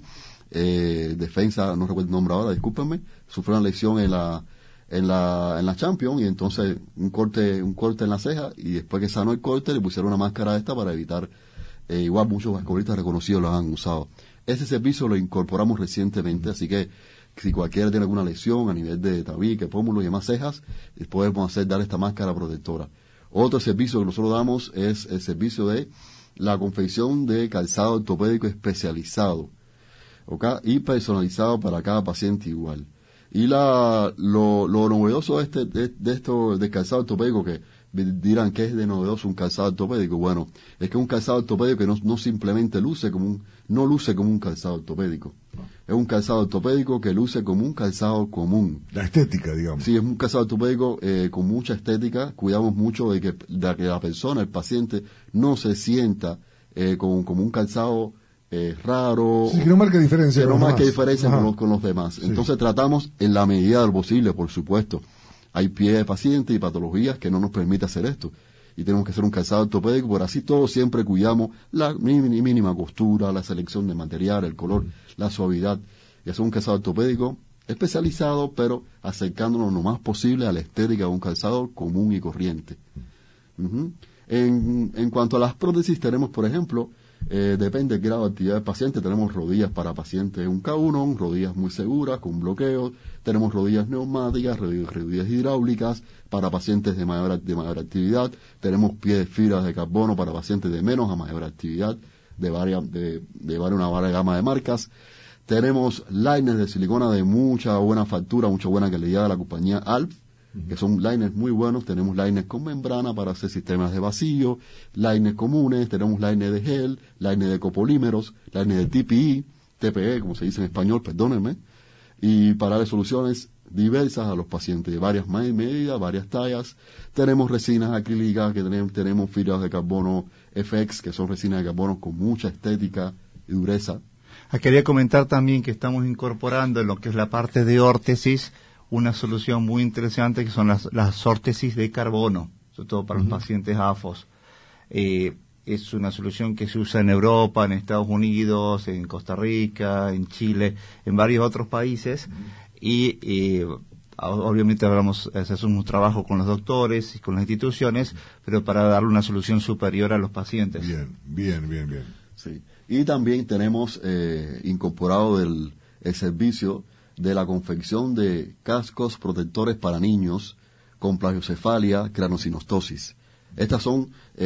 defensa, no recuerdo el nombre ahora, discúlpenme, sufrió una lesión en la Champions, y entonces un corte en la ceja, y después que sanó el corte le pusieron una máscara esta para evitar, igual muchos basquetbolistas reconocidos lo han usado. Ese servicio lo incorporamos recientemente, así que si cualquiera tiene alguna lesión a nivel de tabique, pómulo y demás cejas, podemos dar esta máscara protectora. Otro servicio que nosotros damos es el servicio de la confección de calzado ortopédico especializado, ¿okay? Y personalizado para cada paciente igual. Y lo novedoso de esto de calzado ortopédico, que dirán que es de novedoso un calzado ortopédico, bueno, es que un calzado ortopédico que no simplemente luce como un calzado ortopédico. Es un calzado ortopédico que luce como un calzado común. La estética, digamos. Sí, es un calzado ortopédico con mucha estética. Cuidamos mucho de que la persona, el paciente, no se sienta como un calzado raro. Sí, que no marque diferencia. Que no marque diferencia con los demás. Sí. Entonces tratamos en la medida de lo posible, por supuesto. Hay pie de paciente y patologías que no nos permite hacer esto. Y tenemos que hacer un calzado ortopédico, por así todos siempre cuidamos la mínima costura, la selección de material, el color, la suavidad. Y hacer un calzado ortopédico especializado, pero acercándonos lo más posible a la estética de un calzado común y corriente. En cuanto a las prótesis, tenemos, por ejemplo, depende del grado de actividad del paciente, tenemos rodillas para pacientes 1K1, rodillas muy seguras, con bloqueos, tenemos rodillas neumáticas, rodillas hidráulicas para pacientes de mayor actividad, tenemos pies de fibras de carbono para pacientes de menos a mayor actividad, de una varias gama de marcas. Tenemos liners de silicona de mucha buena factura, mucha buena calidad de la compañía ALF, que son liners muy buenos. Tenemos liners con membrana para hacer sistemas de vacío, liners comunes, tenemos liners de gel, liners de copolímeros, liners de TPE, como se dice en español, perdónenme, y para dar soluciones diversas a los pacientes de varias medidas, varias tallas. Tenemos resinas acrílicas, que tenemos fibras de carbono FX, que son resinas de carbono con mucha estética y dureza. Quería comentar también que estamos incorporando en lo que es la parte de órtesis una solución muy interesante, que son las órtesis de carbono, sobre todo para los pacientes AFOS. Es una solución que se usa en Europa, en Estados Unidos, en Costa Rica, en Chile, en varios otros países, y obviamente hacemos un trabajo con los doctores y con las instituciones, pero para darle una solución superior a los pacientes. Bien. Sí. Y también tenemos incorporado el servicio de la confección de cascos protectores para niños con plagiocefalia, craniosynostosis. Estas son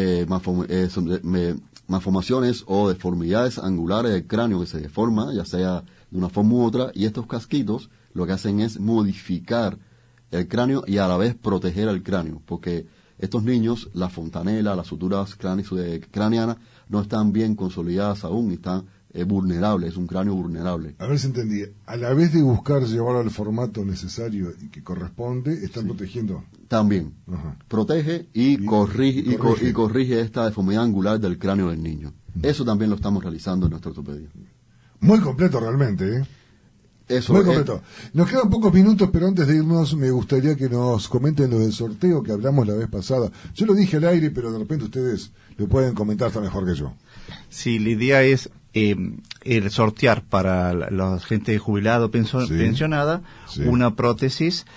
malformaciones o deformidades angulares del cráneo que se deforma, ya sea de una forma u otra, y estos casquitos lo que hacen es modificar el cráneo y a la vez proteger el cráneo, porque estos niños, la fontanela, las suturas craneanas, no están bien consolidadas aún, están vulnerables, es un cráneo vulnerable. A ver si entendí. A la vez de buscar llevarlo al formato necesario y que corresponde, están protegiendo. También. Ajá. Protege y corrige esta deformidad angular del cráneo del niño. Eso también lo estamos realizando en nuestra ortopedia. Muy completo realmente, ¿eh? Eso muy completo. Nos quedan pocos minutos, pero antes de irnos me gustaría que nos comenten lo del sorteo que hablamos la vez pasada. Yo lo dije al aire, pero de repente ustedes lo pueden comentar hasta mejor que yo. Sí, la idea es el sortear para la gente jubilada o pensionada una prótesis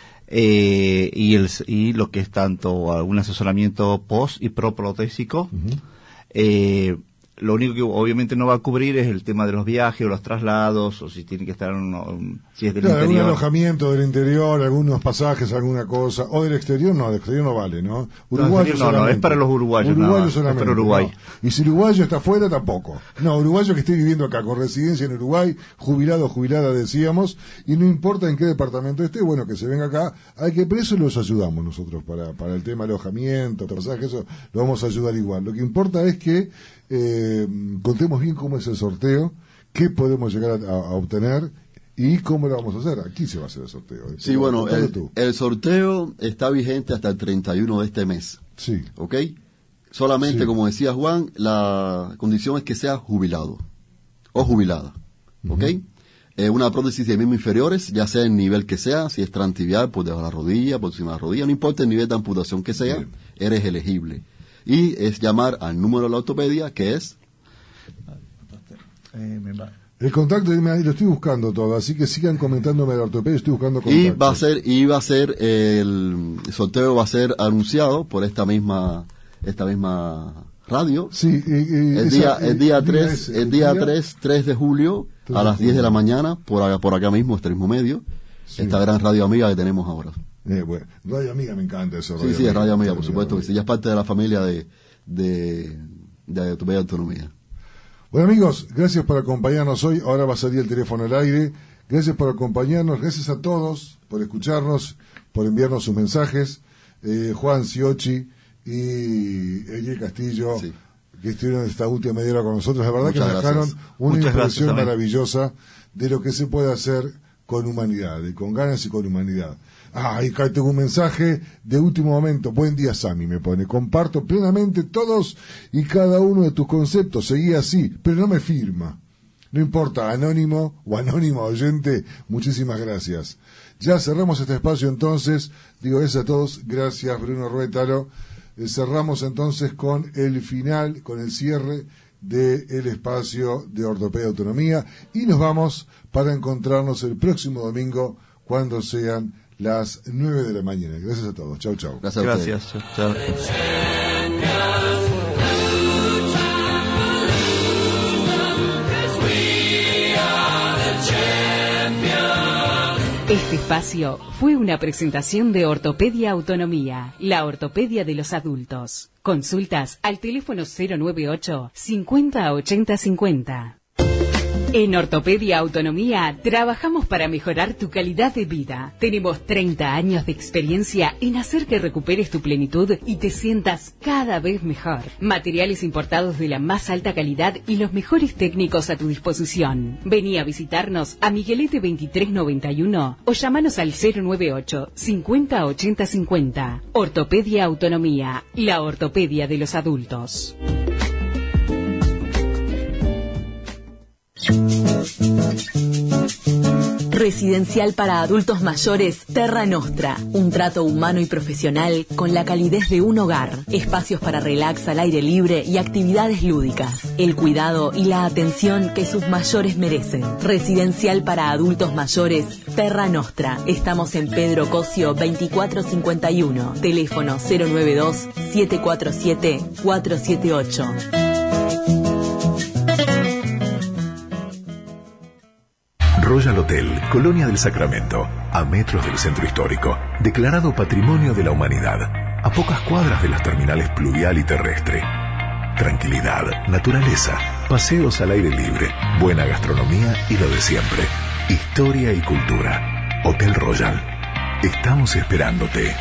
y lo que es tanto un asesoramiento post y pro protésico. Lo único que obviamente no va a cubrir es el tema de los viajes o los traslados, o si tiene que estar si es del interior. Algún alojamiento del interior, algunos pasajes, alguna cosa. O del exterior no vale, ¿no? Uruguayo no, es para los uruguayos. Uruguayo solamente. Es para Uruguay. No. Y si uruguayo está afuera, tampoco. No, uruguayo que esté viviendo acá, con residencia en Uruguay, jubilado o jubilada, decíamos, y no importa en qué departamento esté, bueno, que se venga acá, hay que, pero eso los ayudamos nosotros para el tema de alojamiento, pasajes, eso lo vamos a ayudar igual. Lo que importa es que contemos bien cómo es el sorteo, qué podemos llegar a obtener y cómo lo vamos a hacer. Aquí se va a hacer el sorteo. Sí, bueno, el sorteo está vigente hasta el 31 de este mes. Sí. ¿Ok? Solamente, como decía Juan, la condición es que sea jubilado o jubilada. ¿Ok? Una prótesis de miembros inferiores, ya sea en nivel que sea, si es transtibial, por debajo de la rodilla, por encima de la rodilla, no importa el nivel de amputación que sea, eres elegible. Y es llamar al número de la ortopedia, que es... El contacto, lo estoy buscando todo, así que sigan comentándome de la ortopedia, estoy buscando contacto. Y va a ser el sorteo va a ser anunciado por esta misma radio. Sí, el día 3 de julio a las 10 de la mañana por acá mismo, este mismo medio, esta gran radio amiga que tenemos ahora. Bueno, Radio Amiga, me encanta eso. Sí, es Radio Amiga, por supuesto que sí, ya es parte de la familia de Ortopedia Autonomía. Bueno, amigos, gracias por acompañarnos hoy. Ahora va a salir el teléfono al aire. Gracias por acompañarnos, gracias a todos por escucharnos, por enviarnos sus mensajes. Juan Ciocci y Elie Castillo, que estuvieron esta última media hora con nosotros. La verdad que nos dejaron una impresión maravillosa de lo que se puede hacer con humanidad, y con ganas y con humanidad. Ahí acá tengo un mensaje de último momento. Buen día, Sami, me pone. Comparto plenamente todos y cada uno de tus conceptos. Seguí así, pero no me firma. No importa, anónimo o anónima oyente, muchísimas gracias. Ya cerramos este espacio entonces. Digo eso a todos. Gracias, Bruno Ruétalo. Cerramos entonces con el final, con el cierre del espacio de Ortopedia Autonomía. Y nos vamos para encontrarnos el próximo domingo cuando sean las 9 de la mañana. Gracias a todos. Chau, chau. Gracias. Chau. Este espacio fue una presentación de Ortopedia Autonomía, la ortopedia de los adultos. Consultas al teléfono 098 50 80 50. En Ortopedia Autonomía trabajamos para mejorar tu calidad de vida. Tenemos 30 años de experiencia en hacer que recuperes tu plenitud y te sientas cada vez mejor. Materiales importados de la más alta calidad y los mejores técnicos a tu disposición. Vení a visitarnos a Miguelete 2391 o llamanos al 098 50 80 50. Ortopedia Autonomía, la ortopedia de los adultos. Residencial para adultos mayores Terra Nostra. Un trato humano y profesional con la calidez de un hogar. Espacios para relax al aire libre y actividades lúdicas. El cuidado y la atención que sus mayores merecen. Residencial para adultos mayores Terra Nostra. Estamos en Pedro Cosio 2451. Teléfono 092-747-478. Royal Hotel, Colonia del Sacramento, a metros del centro histórico, declarado Patrimonio de la Humanidad, a pocas cuadras de las terminales pluvial y terrestre. Tranquilidad, naturaleza, paseos al aire libre, buena gastronomía y lo de siempre. Historia y cultura. Hotel Royal. Estamos esperándote.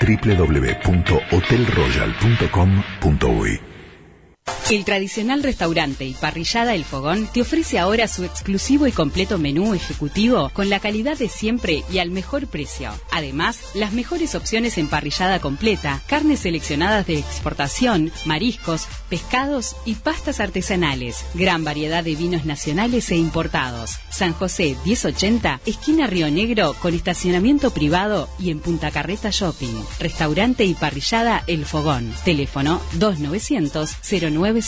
www.hotelroyal.com.uy. El tradicional restaurante y parrillada El Fogón te ofrece ahora su exclusivo y completo menú ejecutivo con la calidad de siempre y al mejor precio. Además, las mejores opciones en parrillada completa, carnes seleccionadas de exportación, mariscos, pescados y pastas artesanales. Gran variedad de vinos nacionales e importados. San José 1080, esquina Río Negro, con estacionamiento privado y en Punta Carreta Shopping. Restaurante y parrillada El Fogón. Teléfono 2900-0900.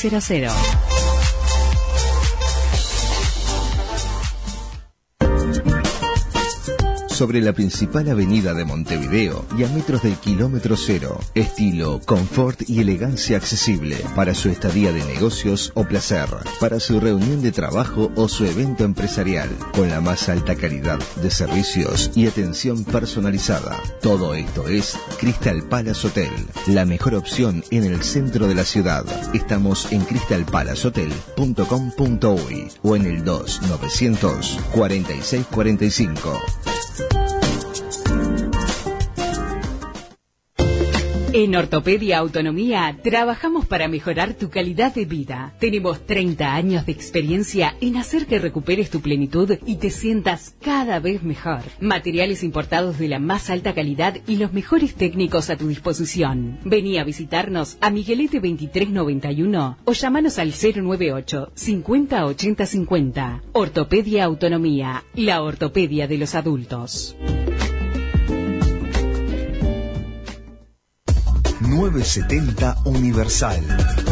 Sobre la principal avenida de Montevideo y a metros del kilómetro cero. Estilo, confort y elegancia accesible para su estadía de negocios o placer, para su reunión de trabajo o su evento empresarial, con la más alta calidad de servicios y atención personalizada. Todo esto es Crystal Palace Hotel, la mejor opción en el centro de la ciudad. Estamos en crystalpalacehotel.com.uy o en el 2900-4645. En Ortopedia Autonomía trabajamos para mejorar tu calidad de vida. Tenemos 30 años de experiencia en hacer que recuperes tu plenitud y te sientas cada vez mejor. Materiales importados de la más alta calidad y los mejores técnicos a tu disposición. Vení a visitarnos a Miguelete 2391 o llamanos al 098 50 80 50. Ortopedia Autonomía, la ortopedia de los adultos. 970 Universal.